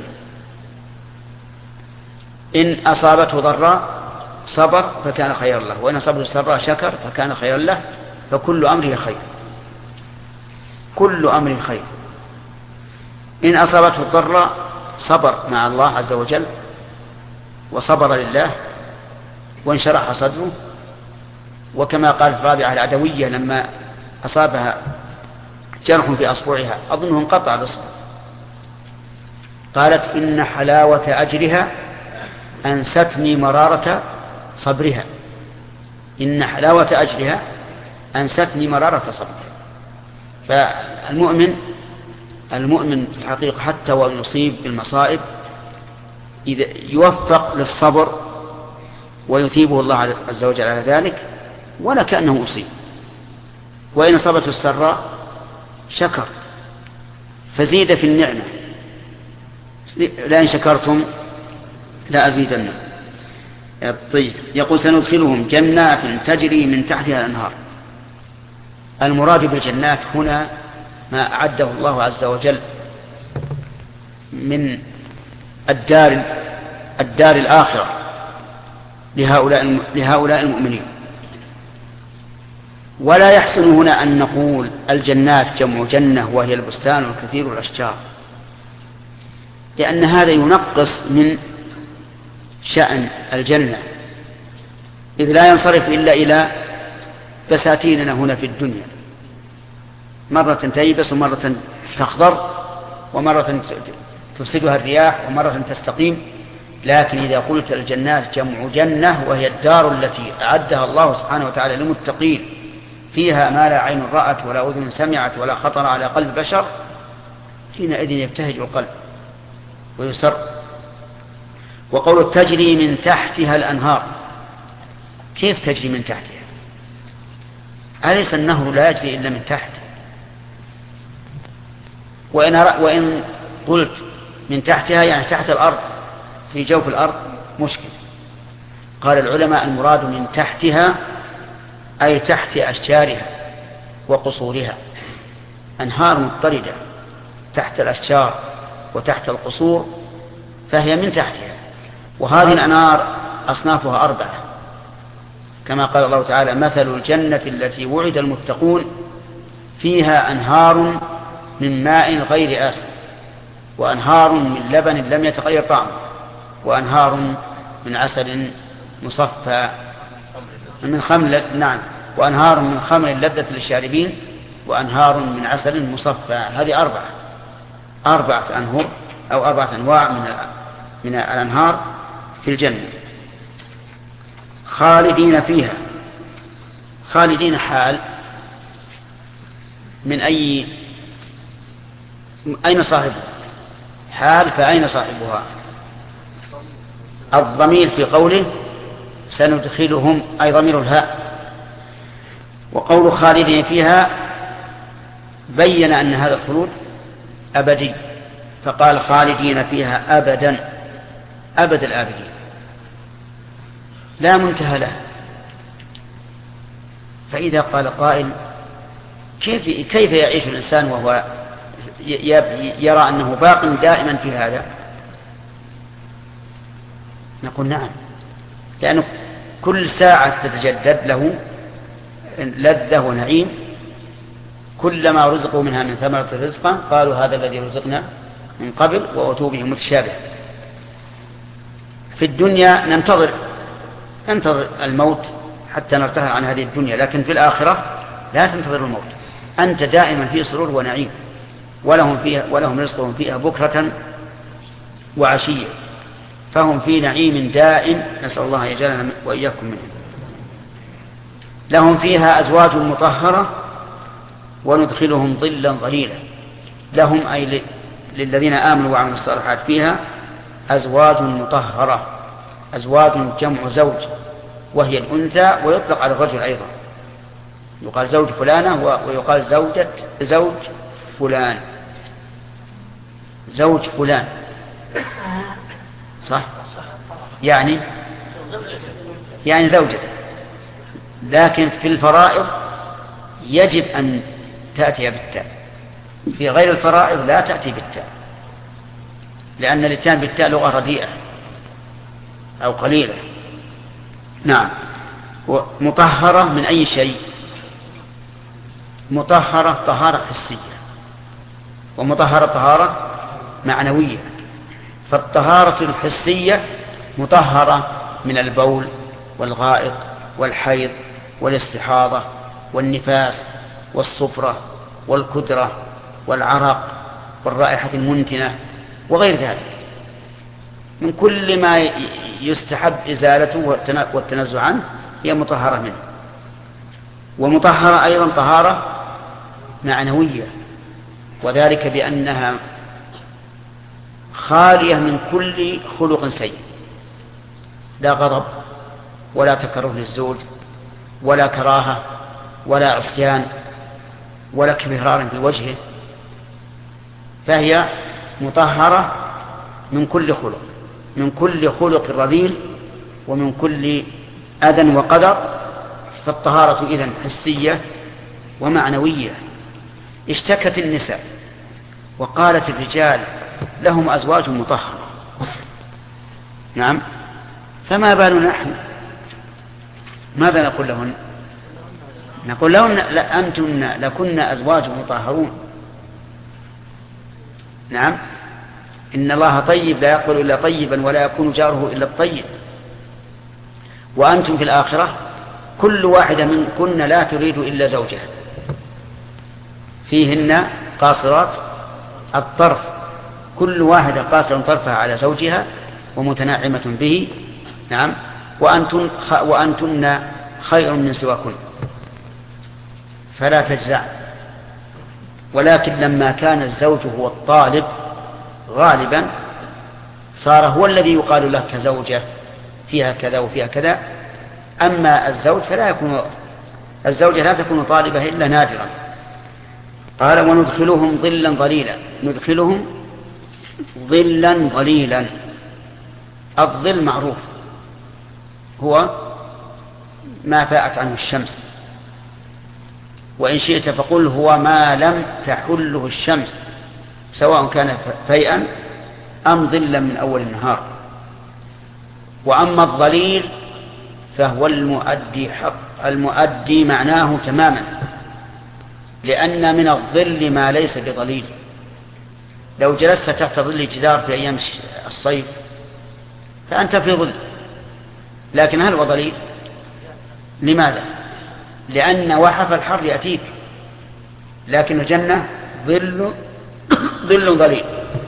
Speaker 1: إن أصابته ضراء صبر فكان خيرا له، وإن أصابته سراء شكر فكان خيرا له، فكل أمره خير، كل أمره خير. إن أصابته الضراء صبر مع الله عز وجل وصبر لله وانشرح صدره، وكما قال في الرابعة العدوية لما أصابها جرح في أصبعها أظنه انقطع الأصبع، قالت إن حلاوة أجرها أنستني مرارة صبرها، إن حلاوة أجرها أنستني مرارة صبرها. فالمؤمن المؤمن في الحقيقة حتى وإن يصيب بالمصائب إذا يوفق للصبر ويثيبه الله عز وجل على ذلك ولا كأنه أصيب. وإن أصابته السراء شكر فزيد في النعمة، لئن شكرتم لا أزيدنكم. طيب يقول سندخلهم جنات تجري من تحتها الأنهار. المراد بالجنات هنا ما أعده الله عز وجل من الدار الدار الآخرة لهؤلاء لهؤلاء المؤمنين. ولا يحسن هنا أن نقول الجنات جمع جنة وهي البستان والكثير الأشجار، لأن هذا ينقص من شأن الجنة، إذ لا ينصرف إلا إلى بساتيننا هنا في الدنيا، مرة تيبس ومرة تخضر ومرة تفسدها الرياح ومرة تستقيم. لكن إذا قلت الجنات جمع جنة وهي الدار التي أعدها الله سبحانه وتعالى للمتقين فيها ما لا عين رأت ولا أذن سمعت ولا خطر على قلب بشر، حينئذ يبتهج القلب ويسر. وقول تجري من تحتها الأنهار، كيف تجري من تحتها؟ أليس النهر لا يجري إلا من تحت؟ وإن, وإن قلت من تحتها يعني تحت الأرض في جوف الأرض مشكل. قال العلماء المراد من تحتها أي تحت أشجارها وقصورها، أنهار مضطردة تحت الأشجار وتحت القصور فهي من تحتها. وهذه الأنهار أصنافها أربعة كما قال الله تعالى مثل الجنة التي وعد المتقون فيها أنهار من ماء غير آسن وأنهار من لبن لم يتغير طعمه وأنهار من عسل مصفى من خمر نعم وأنهار من خمر لذة للشاربين وأنهار من عسل مصفى. هذه أربعة أربعة أنهر أو أربعة أنواع من من الأنهار في الجنة خالدين فيها. خالدين حال من أي أين صاحبها؟ حال فأين صاحبها؟ الضمير في قوله سندخلهم أي ضمير الهاء. وقول خالدين فيها بين أن هذا الخلود أبدي فقال خالدين فيها أبدا أبد الآبدين لا منتهى له. فإذا قال قائل كيف, كيف يعيش الإنسان وهو يرى أنه باق دائما في هذا؟ نقول نعم، لأنه كل ساعة تتجدد له لذة ونعيم كلما رزقوا منها من ثمرة رزقا قالوا هذا الذي رزقنا من قبل وأتوا به متشابه. في الدنيا ننتظر ننتظر الموت حتى نرتهل عن هذه الدنيا، لكن في الآخرة لا تنتظر الموت، أنت دائما في سرور ونعيم ولهم, فيها ولهم رزقهم فيها بكرة وعشية فهم في نعيم دائم نسأل الله يجعلنا وإياكم منه. لهم فيها أزواج مطهرة وندخلهم ظلا ظليلا. لهم أي للذين آمنوا وعملوا الصالحات فيها أزواج مطهرة. أزواج جمع زوج وهي الأنثى ويطلق على الرجل أيضا يقال زوج فلانة ويقال زوجة زوج فلان زوج فلان صح يعني يعني زوجته. لكن في الفرائض يجب أن تأتي بالتاء، في غير الفرائض لا تأتي بالتاء لأن الاتيان بالتاء لغة رديئة أو قليلة. نعم. مطهرة من أي شيء؟ مطهرة طهارة حسية ومطهرة طهارة معنوية. فالطهارة الحسية مطهرة من البول والغائط والحيض والاستحاضة والنفاس والصفرة والكدرة والعرق والرائحة المنتنة وغير ذلك من كل ما يستحب إزالته والتنزع عنه هي مطهرة منه. ومطهرة أيضا طهارة معنوية وذلك بأنها خالية من كل خلق سيء، لا غضب ولا تكره للزوج ولا كراهة ولا عصيان ولا كبرار في وجهه، فهي مطهرة من كل خلق من كل خلق رذيل ومن كل أذى وقدر. فالطهارة إذن حسية ومعنوية. اشتكت النساء وقالت الرجال لهم أزواج مطهرة. نعم، فما بالنا نحن؟ ماذا نقول لهن؟ نقول لهن أنتن لكن أزواج مطهرون. نعم، إن الله طيب لا يقبل إلا طيبا ولا يكون جاره إلا الطيب. وأنتم في الآخرة كل واحدة منكن لا تريد إلا زوجها، فيهن قاصرات الطرف، كل واحدة قاصرة طرفها على زوجها ومتناعمة به. نعم، وأنتن, وأنتن خير من سواكن فلا تجزع. ولكن لما كان الزوج هو الطالب غالبا صار هو الذي يقال له كزوجة فيها كذا وفيها كذا. أما الزوج فلا يكون، الزوجة لا تكون طالبة إلا نادرا. قال وندخلهم ظلا ظليلا، ندخلهم ظلا ظليلا. الظل معروف هو ما فاءت عنه الشمس، وإن شئت فقل هو ما لم تحله الشمس سواء كان فيئا أم ظلا من أول النهار. وأما الظليل فهو المؤدي حق المؤدي معناه تماما، لأن من الظل ما ليس بظليل. لو جلست تحت ظل جدار في أيام الصيف فأنت في ظل، لكن هل هو ظليل؟ لماذا؟ لأن وحف الحر يأتيك، لكن الجنة ظل ظل ظليل.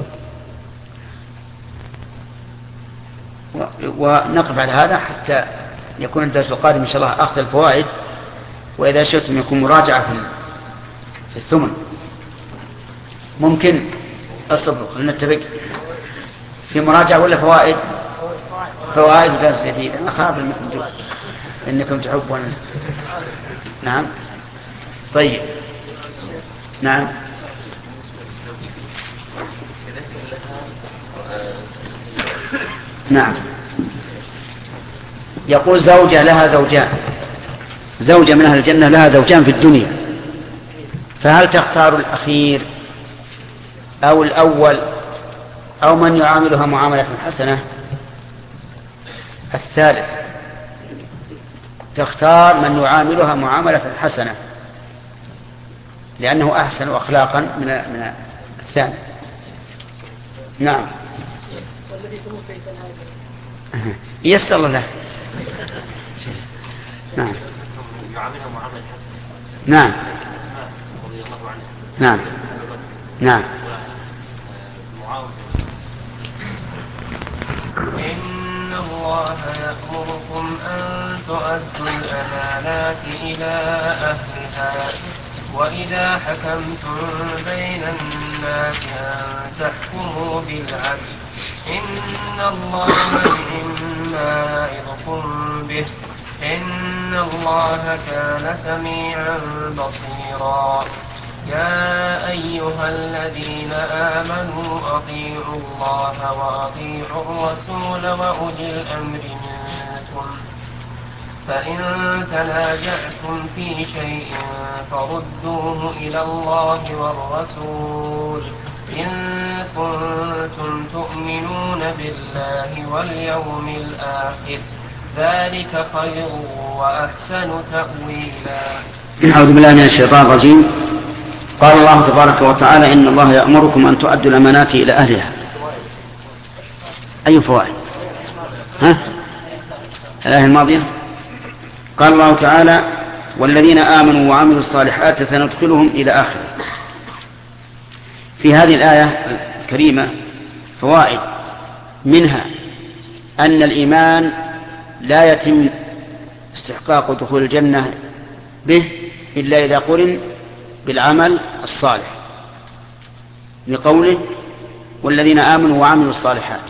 Speaker 1: ونقف على هذا حتى يكون الدرس القادم إن شاء الله أخذ الفوائد، وإذا شئتم يكون مراجعة في الثمن. ممكن أصبر خلنا نتفق في مراجعة ولا فوائد؟ فوائد درس جديد. أنا أخاف المخرج إنكم تحبون. نعم طيب نعم. نعم يقول زوجة لها زوجان، زوجة من أهل الجنة لها زوجان في الدنيا، فهل تختار الأخير أو الأول أو من يعاملها معاملة حسنة؟ الثالث، تختار من يعاملها معاملة حسنة لأنه أحسن أخلاقا من من الثاني. نعم يسر الله له. نعم
Speaker 3: يعاملها معاملة حسنة.
Speaker 1: نعم
Speaker 3: رضي الله عنه.
Speaker 1: نعم نعم.
Speaker 2: إن الله يأمركم أن تؤدوا الأمانات إلى أهلها وإذا حكمتم بين الناس أن تحكموا بالعدل إن الله مما يعظكم به إن الله كان سميعا بصيرا. يا أيها الذين آمنوا أطيعوا الله وأطيعوا الرسول وأولي الأمر منكم فإن تنازعتم في شيء فردوه إلى الله والرسول إن كنتم تؤمنون بالله واليوم الآخر ذلك خير وأحسن تأويلا.
Speaker 1: أعوذ بالله من الشيطان الرجيم. قال الله تبارك وتعالى إن الله يأمركم أن تؤدوا الأمانات إلى أهلها. أي فوائد؟ ها؟ الآية الماضية قال الله تعالى والذين آمنوا وعملوا الصالحات سندخلهم إلى آخره. في هذه الآية الكريمة فوائد، منها أن الإيمان لا يتم استحقاق دخول الجنة به إلا إذا قرن بالعمل الصالح، لقوله والذين آمنوا وعملوا الصالحات،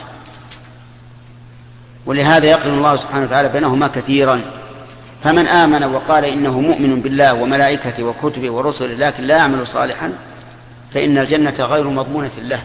Speaker 1: ولهذا يقرن الله سبحانه وتعالى بينهما كثيرا. فمن آمن وقال إنه مؤمن بالله وملائكته وكتبه ورسله لكن لا يعمل صالحا فإن الجنة غير مضمونة له.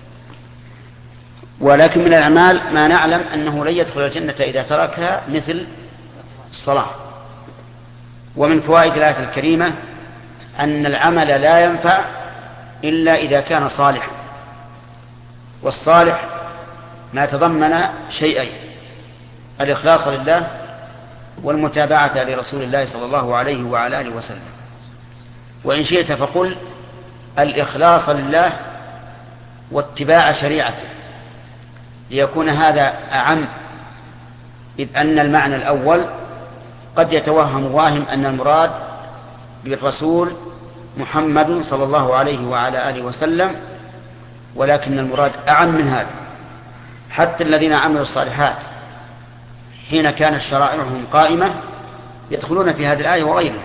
Speaker 1: ولكن من الأعمال ما نعلم أنه لن يدخل الجنة إذا تركها مثل الصلاة. ومن فوائد الآية الكريمة أن العمل لا ينفع إلا إذا كان صالحا، والصالح ما تضمن شيئين: الإخلاص لله والمتابعة لرسول الله صلى الله عليه وعلى آله وسلم. وإن شئت فقل الإخلاص لله واتباع شريعته، ليكون هذا أعم، إذ أن المعنى الأول قد يتوهم واهم أن المراد بالرسول محمد صلى الله عليه وعلى آله وسلم، ولكن المراد أعم من هذا. حتى الذين عملوا الصالحات حين كانت شرائعهم قائمة يدخلون في هذه الآية وغيرها.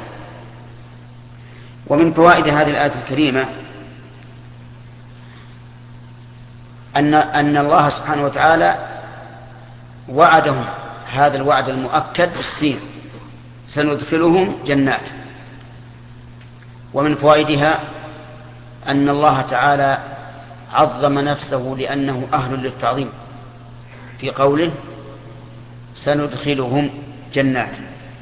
Speaker 1: ومن فوائد هذه الآية الكريمة أن أن الله سبحانه وتعالى وعدهم هذا الوعد المؤكد بالسين: سندخلهم جنات. ومن فوائدها أن الله تعالى عظم نفسه لأنه أهل للتعظيم في قوله: سندخلهم جنات.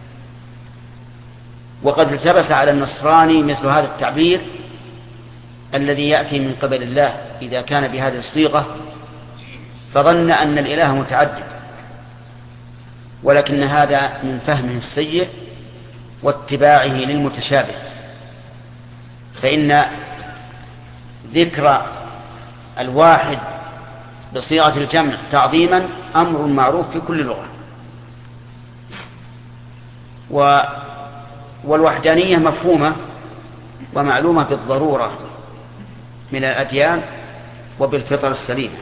Speaker 1: وقد التبس على النصراني مثل هذا التعبير الذي يأتي من قبل الله إذا كان بهذه الصيغة، فظن أن الإله متعدد، ولكن هذا من فهمه السيء واتباعه للمتشابه، فإن ذكر الواحد بصيغة الجمع تعظيما أمر معروف في كل لغة. و والوحدانية مفهومة ومعلومة بالضرورة من الأديان وبالفطر السليمة.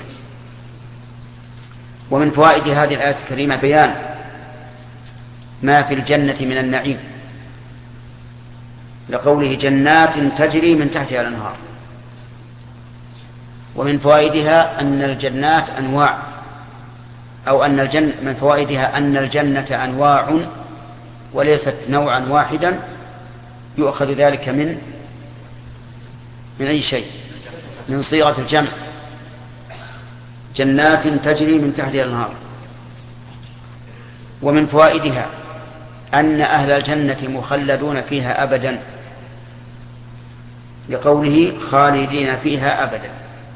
Speaker 1: ومن فوائد هذه الآية الكريمة بيان ما في الجنة من النعيم، لقوله: جنات تجري من تحتها الأنهار. ومن فوائدها أن الجنات أنواع، أو أن الجنة من فوائدها أن الجنة أنواع وليست نوعا واحدا، يؤخذ ذلك من من أي شيء؟ من صيغة الجمع: جنات تجري من تحتها الأنهار. ومن فوائدها أن أهل الجنة مخلدون فيها أبدا، لقوله: خالدين فيها أبدا.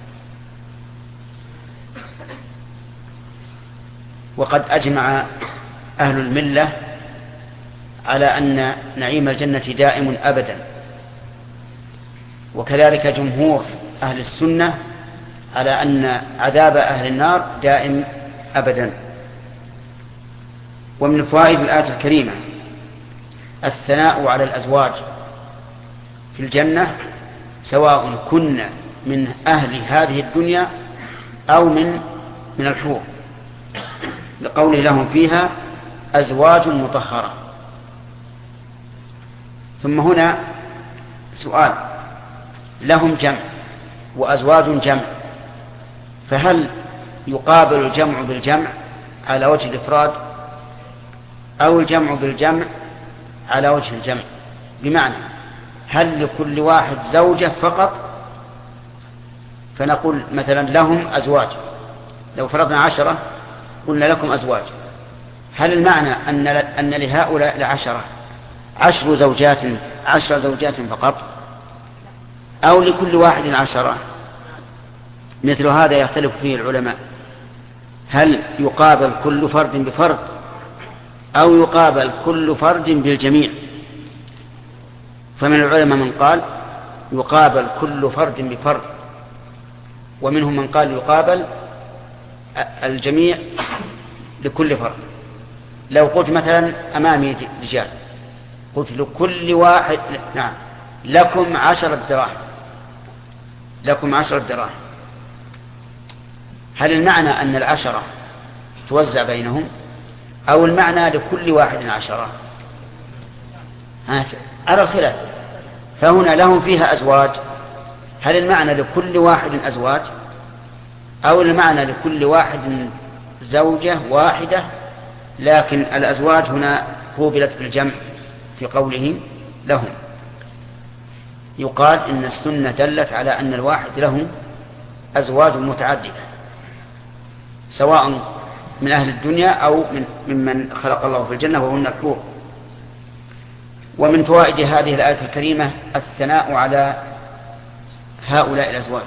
Speaker 1: وقد أجمع أهل الملة على أن نعيم الجنة دائم أبدا، وكذلك جمهور أهل السنة على أن عذاب أهل النار دائم أبدا. ومن فوائد الآية الكريمة الثناء على الأزواج في الجنة، سواء كن من أهل هذه الدنيا أو من من الحور، لقوله: لهم فيها أزواج مطهرة. ثم هنا سؤال: لهم جمع وأزواج جمع، فهل يقابل الجمع بالجمع على وجه الإفراد، أو الجمع بالجمع على وجه الجمع؟ بمعنى هل لكل واحد زوجة فقط، فنقول مثلا لهم أزواج، لو فرضنا عشرة قلنا لكم أزواج، هل المعنى أن أن لهؤلاء العشرة عشر زوجات عشر زوجات فقط، أو لكل واحد عشرة؟ مثل هذا يختلف فيه العلماء، هل يقابل كل فرد بفرد أو يقابل كل فرد بالجميع؟ فمن العلماء من قال يقابل كل فرد بفرد، ومنهم من قال يقابل الجميع لكل فرد. لو قلت مثلا أمامي رجال، قلت لكل واحد نعم لكم عشرة دراهم، لكم عشرة دراهم، هل المعنى أن العشرة توزع بينهم، أو المعنى لكل واحد عشرة؟ على الخلاف. فهنا لهم فيها أزواج، هل المعنى لكل واحد أزواج، أو المعنى لكل واحد زوجة واحدة، لكن الأزواج هنا قوبلت بالجمع في قوله لهم؟ يقال إن السنة دلت على أن الواحد له أزواج متعددة، سواء من أهل الدنيا أو من ممن خلق الله في الجنة وهن الحور. ومن فوائد هذه الآية الكريمة الثناء على هؤلاء الأزواج،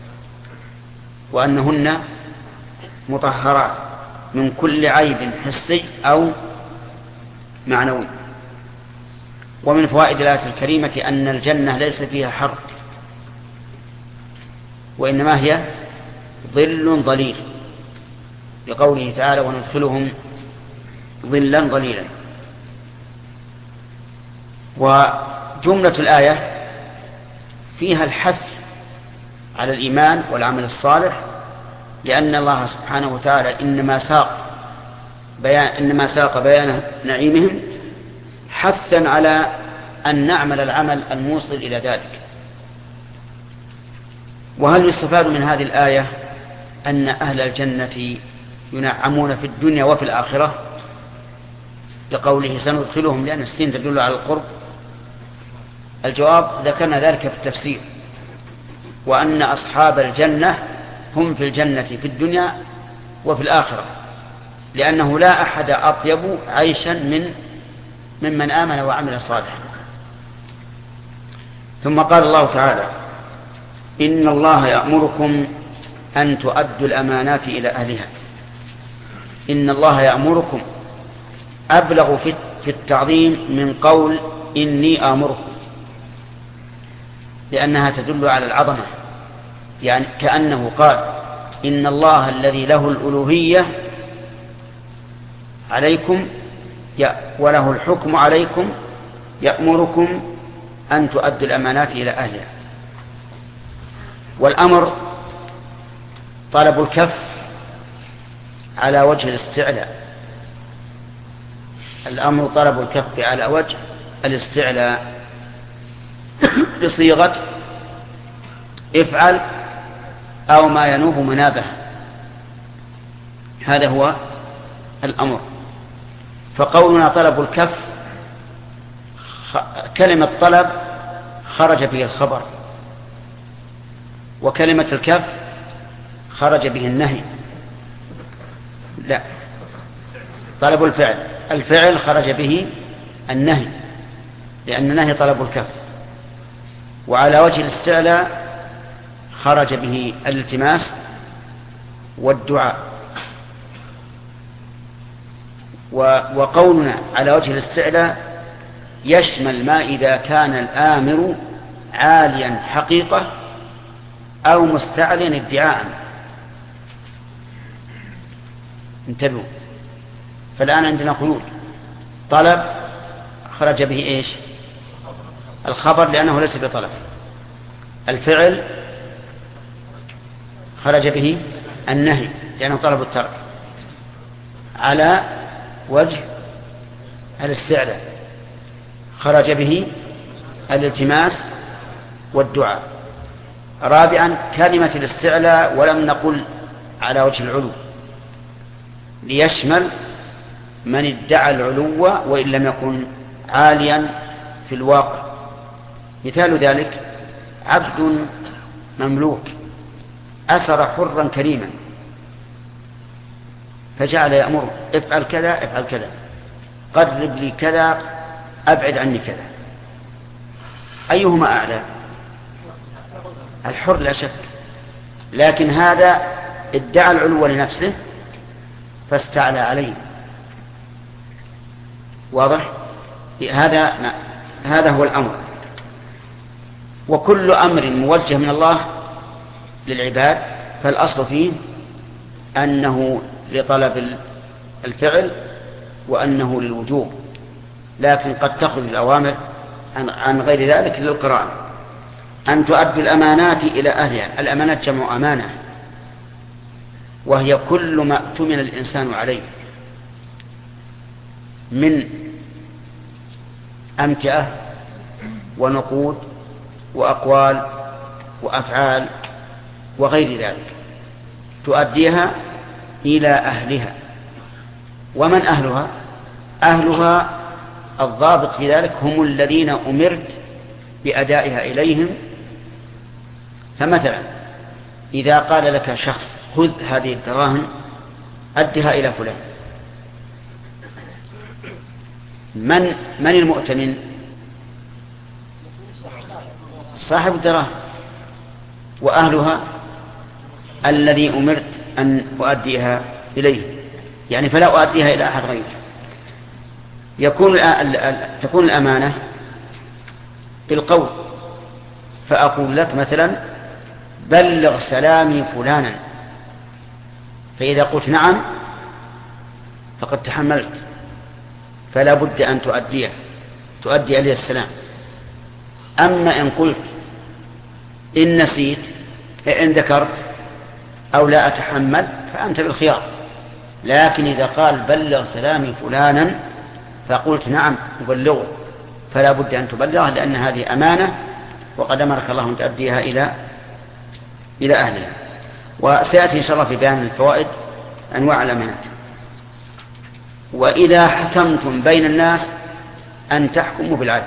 Speaker 1: وأنهن مطهرات من كل عيب حسي أو معنوي. ومن فوائد الآية الكريمة أن الجنة ليس فيها حر، وإنما هي ظل ظليل، لقوله تعالى: وندخلهم ظلا ظليلا. وجملة الآية فيها الحث على الإيمان والعمل الصالح، لأن الله سبحانه وتعالى إنما ساق بيان إنما ساق بيان نعيمهم حثا على أن نعمل العمل الموصل إلى ذلك. وهل يستفاد من هذه الآية أن أهل الجنة ينعمون في الدنيا وفي الآخرة لقوله سندخلهم، لأن السين تدل على القرب؟ الجواب ذكرنا ذلك في التفسير، وأن أصحاب الجنة هم في الجنة في الدنيا وفي الآخرة، لأنه لا أحد أطيب عيشا من ممن آمن وعمل صالحا. ثم قال الله تعالى إن الله يأمركم أن تؤدوا الأمانات إلى أهلها. إن الله يأمركم أبلغ في التعظيم من قول إني آمركم، لأنها تدل على العظمة، يعني كأنه قال إن الله الذي له الألوهية عليكم وله الحكم عليكم يأمركم أن تؤدوا الأمانات إلى أهلها. والأمر طلب الكف على وجه الاستعلاء، الأمر طلب الكف على وجه الاستعلاء بصيغة افعل أو ما ينوب منابه، هذا هو الأمر. فقولنا طلب الكف، كلمة طلب خرج به الخبر، وكلمة الكف خرج به النهي. لا، طلب الفعل، الفعل خرج به النهي، لأن النهي طلب الكف. وعلى وجه الاستعلاء خرج به الالتماس والدعاء. وقولنا على وجه الاستعلاء يشمل ما إذا كان الآمر عاليا حقيقة أو مستعليا ادعاء. انتبهوا، فالآن عندنا قيود. طلب خرج به إيش؟ الخبر لأنه ليس بطلب. الفعل خرج به النهي لأنه طلب الترك على وجه الاستعلاء. خرج به الالتماس والدعاء. رابعا كلمة الاستعلاء ولم نقل على وجه العلو، ليشمل من ادعى العلو وإن لم يكن عاليا في الواقع. مثال ذلك عبد مملوك أسر حرا كريما، فجعل يأمر افعل كذا افعل كذا، قرب لي كذا، أبعد عني كذا. أيهما أعلى؟ الحر لا شك، لكن هذا ادعى العلو لنفسه فاستعلى عليه. واضح؟ هذا هذا هو الأمر. وكل أمر موجه من الله للعباد فالأصل فيه أنه لطلب الفعل وأنه للوجوب، لكن قد تخرج الأوامر عن غير ذلك للقرآن. أن تؤدوا الأمانات إلى أهلها. الأمانات جمع أمانة، وهي كل ما اؤتمن الإنسان عليه من أمتعة ونقود وأقوال وأفعال وغير ذلك، تؤديها إلى أهلها. ومن أهلها؟ أهلها الضابط في ذلك هم الذين أمرت بأدائها إليهم. فمثلا إذا قال لك شخص خذ هذه الدراهم أدها إلى فلان، من من المؤتمن؟ صاحب الدراهم. وأهلها الذي أمرت أن أؤديها إليه، يعني فلا أؤديها إلى أحد غيره. يكون تكون الأمانة بالقول، فأقول لك مثلا بلغ سلامي فلانا، فإذا قلت نعم فقد تحملت، فلا بد أن تؤديه تؤدي إليه السلام. أما إن قلت إن نسيت إن ذكرت أو لا أتحمل فأنت بالخيار. لكن إذا قال بلغ سلامي فلانا فقلت نعم أبلغه، فلا بد أن تبلغه، لأن هذه أمانة وقد أمرك الله أن تؤديها إلى إلى أهلها. وسيأتي إن شاء الله في بيان الفوائد أنواع الأمانات. وإذا حكمتم بين الناس أن تحكموا بالعدل.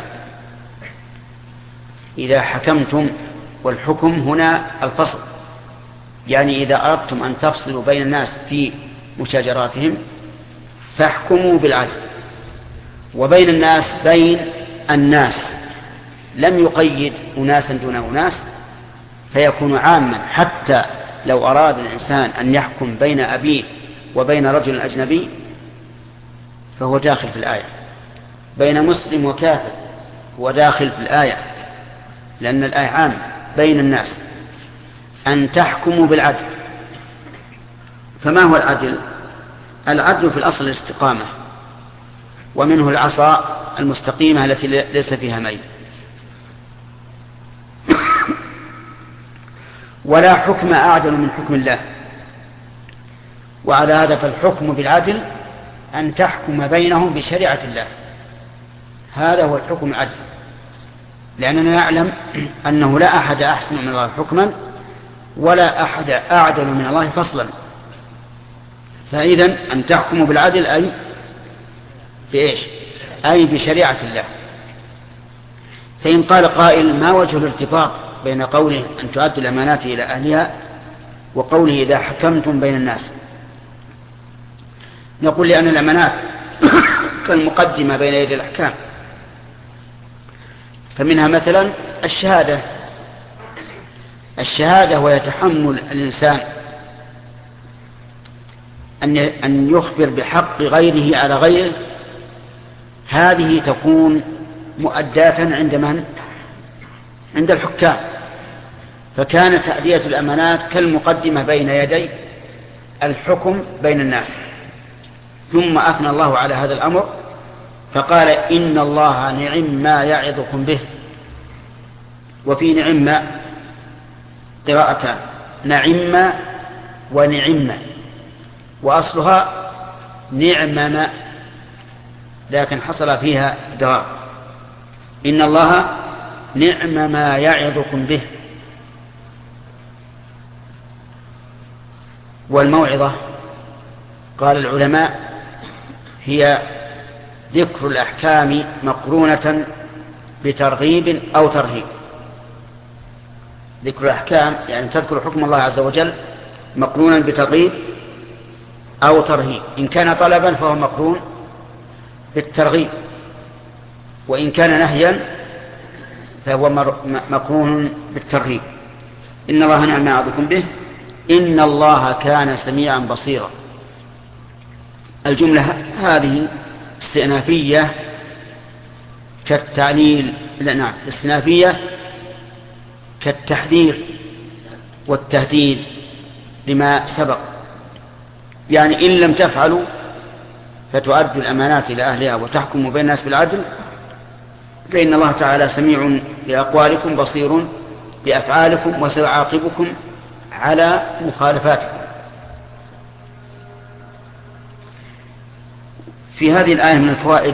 Speaker 1: إذا حكمتم، والحكم هنا الفصل، يعني إذا أردتم أن تفصلوا بين الناس في مشاجراتهم فاحكموا بالعدل. وبين الناس بين الناس، لم يقيد أناسا دون أناس، فيكون عاما. حتى لو أراد الإنسان أن يحكم بين أبيه وبين رجل أجنبي فهو داخل في الآية، بين مسلم وكافر هو داخل في الآية، لأن الآية عامة بين الناس أن تحكموا بالعدل. فما هو العدل؟ العدل في الأصل الاستقامة، ومنه العصا المستقيمة التي ليس فيها ميل. ولا حكم أعدل من حكم الله. وعلى هذا فالحكم بالعدل أن تحكم بينهم بشريعة الله، هذا هو الحكم العدل، لأننا نعلم أنه لا أحد أحسن من الله حكما ولا أحد أعدل من الله فصلا. فإذن أن تحكموا بالعدل أي بإيش؟ أي بشريعة الله. فإن قال قائل ما وجه الارتباط بين قوله أن تؤدوا الأمانات إلى أهلها وقوله إذا حكمتم بين الناس؟ نقول لأن الأمانات كالمقدمة بين يدي الأحكام، فمنها مثلا الشهادة. الشهادة ويتحمل الإنسان أن يخبر بحق غيره على غيره، هذه تكون مؤداة عند من؟ عند الحكام. فكانت تأدية الأمانات كالمقدمة بين يدي الحكم بين الناس. ثم أثنى الله على هذا الأمر فقال إن الله نعم ما يعظكم به. وفي نعم قراءتان، نعم ونعم، وأصلها نعمما، لكن حصل فيها إدغام. إن الله نعم ما يعظكم به. والموعظة قال العلماء هي ذكر الأحكام مقرونة بترغيب أو ترهيب. ذكر الأحكام يعني تذكر حكم الله عز وجل مقرونا بترغيب أو ترهيب. إن كان طلبا فهو مقرون بالترغيب، وإن كان نهيا فهو مقرون بالترهيب. إن الله نعم ما يعظكم به إن الله كان سميعا بصيرا. الجملة هذه استئنافية كالتعليل، لا نعم استئنافية كالتحذير والتهديد لما سبق. يعني إن لم تفعلوا فتؤدوا الأمانات إلى أهلها وتحكموا بين الناس بالعدل فإن الله تعالى سميع لأقوالكم بصير بأفعالكم وسيعاقبكم على مخالفاتكم. في هذه الآية من الفوائد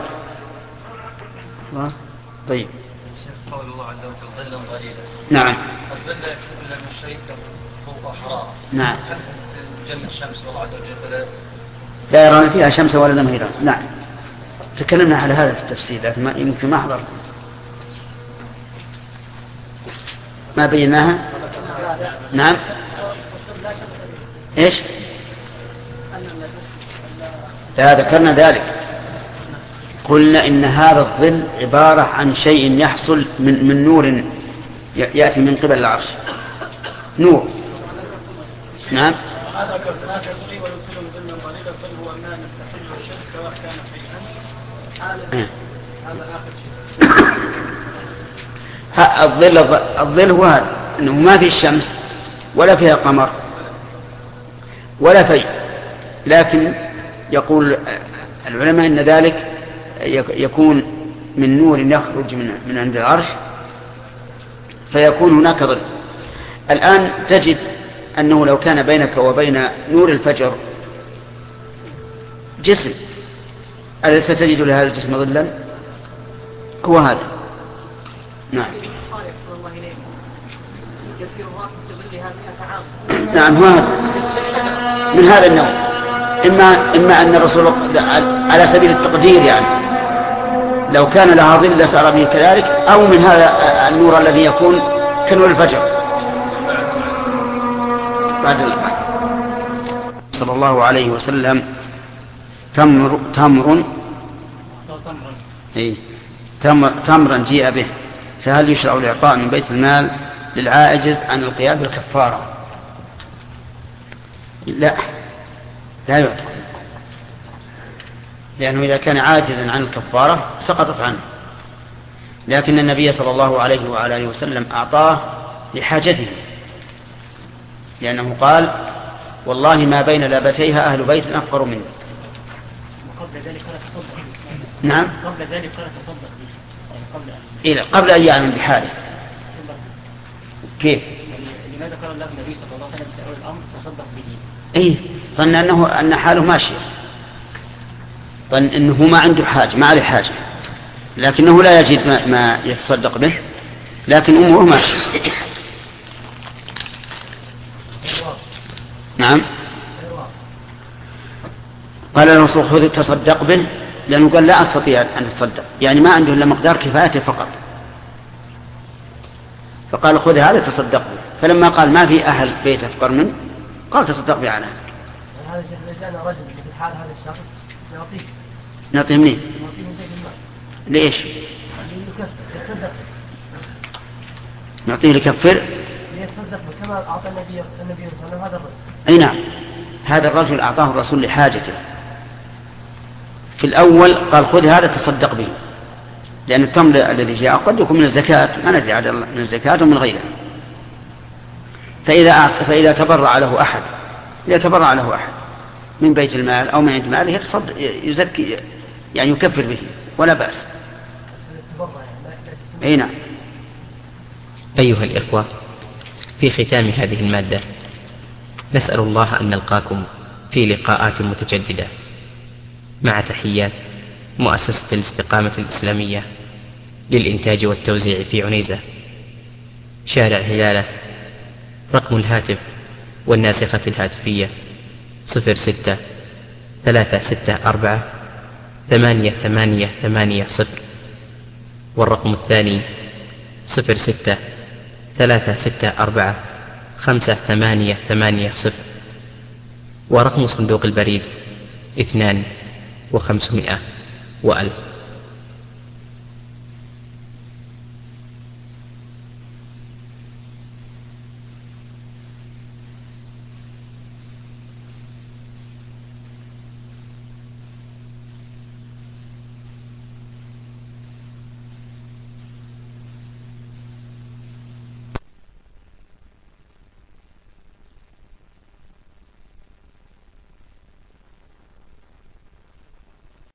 Speaker 1: طيب
Speaker 3: قول الله عز وجل ظلا ظليلا.
Speaker 1: نعم.
Speaker 3: الظل يكتب إلا من شيء فوق حرارة.
Speaker 1: نعم.
Speaker 3: جنة الشمس والله عز وجل
Speaker 1: لا يرون فيها شمس ولا زمهريرا. نعم. تكلمنا على هذا في التفسير لكن يمكن ما حضر ما بيناها. نعم. ايش؟ لا ذكرنا ذلك، قلنا إن هذا الظل عبارة عن شيء يحصل من, من نور يأتي من قبل العرش، نور. نعم. الظل الظل هو هذا، إنه ما في الشمس ولا فيها قمر ولا في، لكن يقول العلماء إن ذلك يكون من نور يخرج من من عند العرش فيكون هناك ظل. الآن تجد أنه لو كان بينك وبين نور الفجر جسم، أليس تجد لهذا الجسم ظلا؟ هو هذا. نعم.
Speaker 5: يسير الراكب بظل
Speaker 1: نعم هو من هذا النوع، إما, إما أن الرسول على سبيل التقدير يعني لو كان لها ظل لسار به كذلك، أو من هذا النور الذي يكون كنور الفجر بعد البحر. صلى الله عليه وسلم تمر تمر إيه تمر تمرا جيء به، فهل يشرع الإعطاء من بيت المال للعاجز عن القيام بالكفارة؟ لا لا يعطى، لأنه إذا كان عاجزا عن الكفارة سقطت عنه، لكن النبي صلى الله عليه وعلى آله وسلم أعطاه لحاجته، لأنه قال والله ما بين لابتيها أهل بيت أفقر منه.
Speaker 4: قبل ذلك قال تصدق.
Speaker 1: نعم
Speaker 4: قبل ذلك قال تصدق به، يعني قبل أن
Speaker 1: إيه قبل أن يعلم بحاله. كيف؟
Speaker 4: يعني لماذا قال الله النبي صلى الله عليه وسلم في أول الأمر تصدق به؟
Speaker 1: إيه ظن أنه أن حاله ماشية، ظن أنه ما عنده حاجة، ما عليه حاجة، لكنه لا يجد ما, ما يتصدق به، لكن أمره ماشية. نعم قال الرسول خذ تصدق به، لأنه قال لا أستطيع أن أتصدق، يعني ما عنده إلا مقدار كفايته فقط، فقال خذ هذا تصدق به، فلما قال ما في أهل بيت أفقر منه قال تصدق به على هذا.
Speaker 5: هذا الشيخ إذا كان رجل مثل حال هذا الشخص نعطيه
Speaker 1: نعطيه منين؟
Speaker 5: نعطيه من بيت المال.
Speaker 1: ليش؟
Speaker 5: يكفر يتصدق
Speaker 1: نعطيه ليكفر؟
Speaker 5: ليتصدق كما أعطى النبي النبي صلى الله عليه وسلم هذا الرجل.
Speaker 1: أي نعم، هذا الرجل أعطاه الرسول لحاجته. في الأول قال خذ هذا تصدق به، لأن التمر الذي جاء قد يكون من الزكاة، ما ندري من الزكاة ومن غيرها. فإذا فإذا تبرع له أحد إذا تبرع له أحد من بيت المال أو من عند ماله يزكي يعني يكفر به ولا بأس. أي نعم.
Speaker 6: أيها الإخوة، في ختام هذه المادة نسأل الله أن نلقاكم في لقاءات متجددة، مع تحيات مؤسسة الاستقامة الإسلامية للإنتاج والتوزيع في عنيزة، شارع هلالة. رقم الهاتف والناسخة الهاتفية صفر ستة ثلاثة ستة أربعة ثمانية ثمانية ثمانية صفر، والرقم الثاني صفر ستة ثلاثة ستة أربعة خمسة ثمانية ثمانية صفر، ورقم صندوق البريد اثنان وخمسمائة وألف.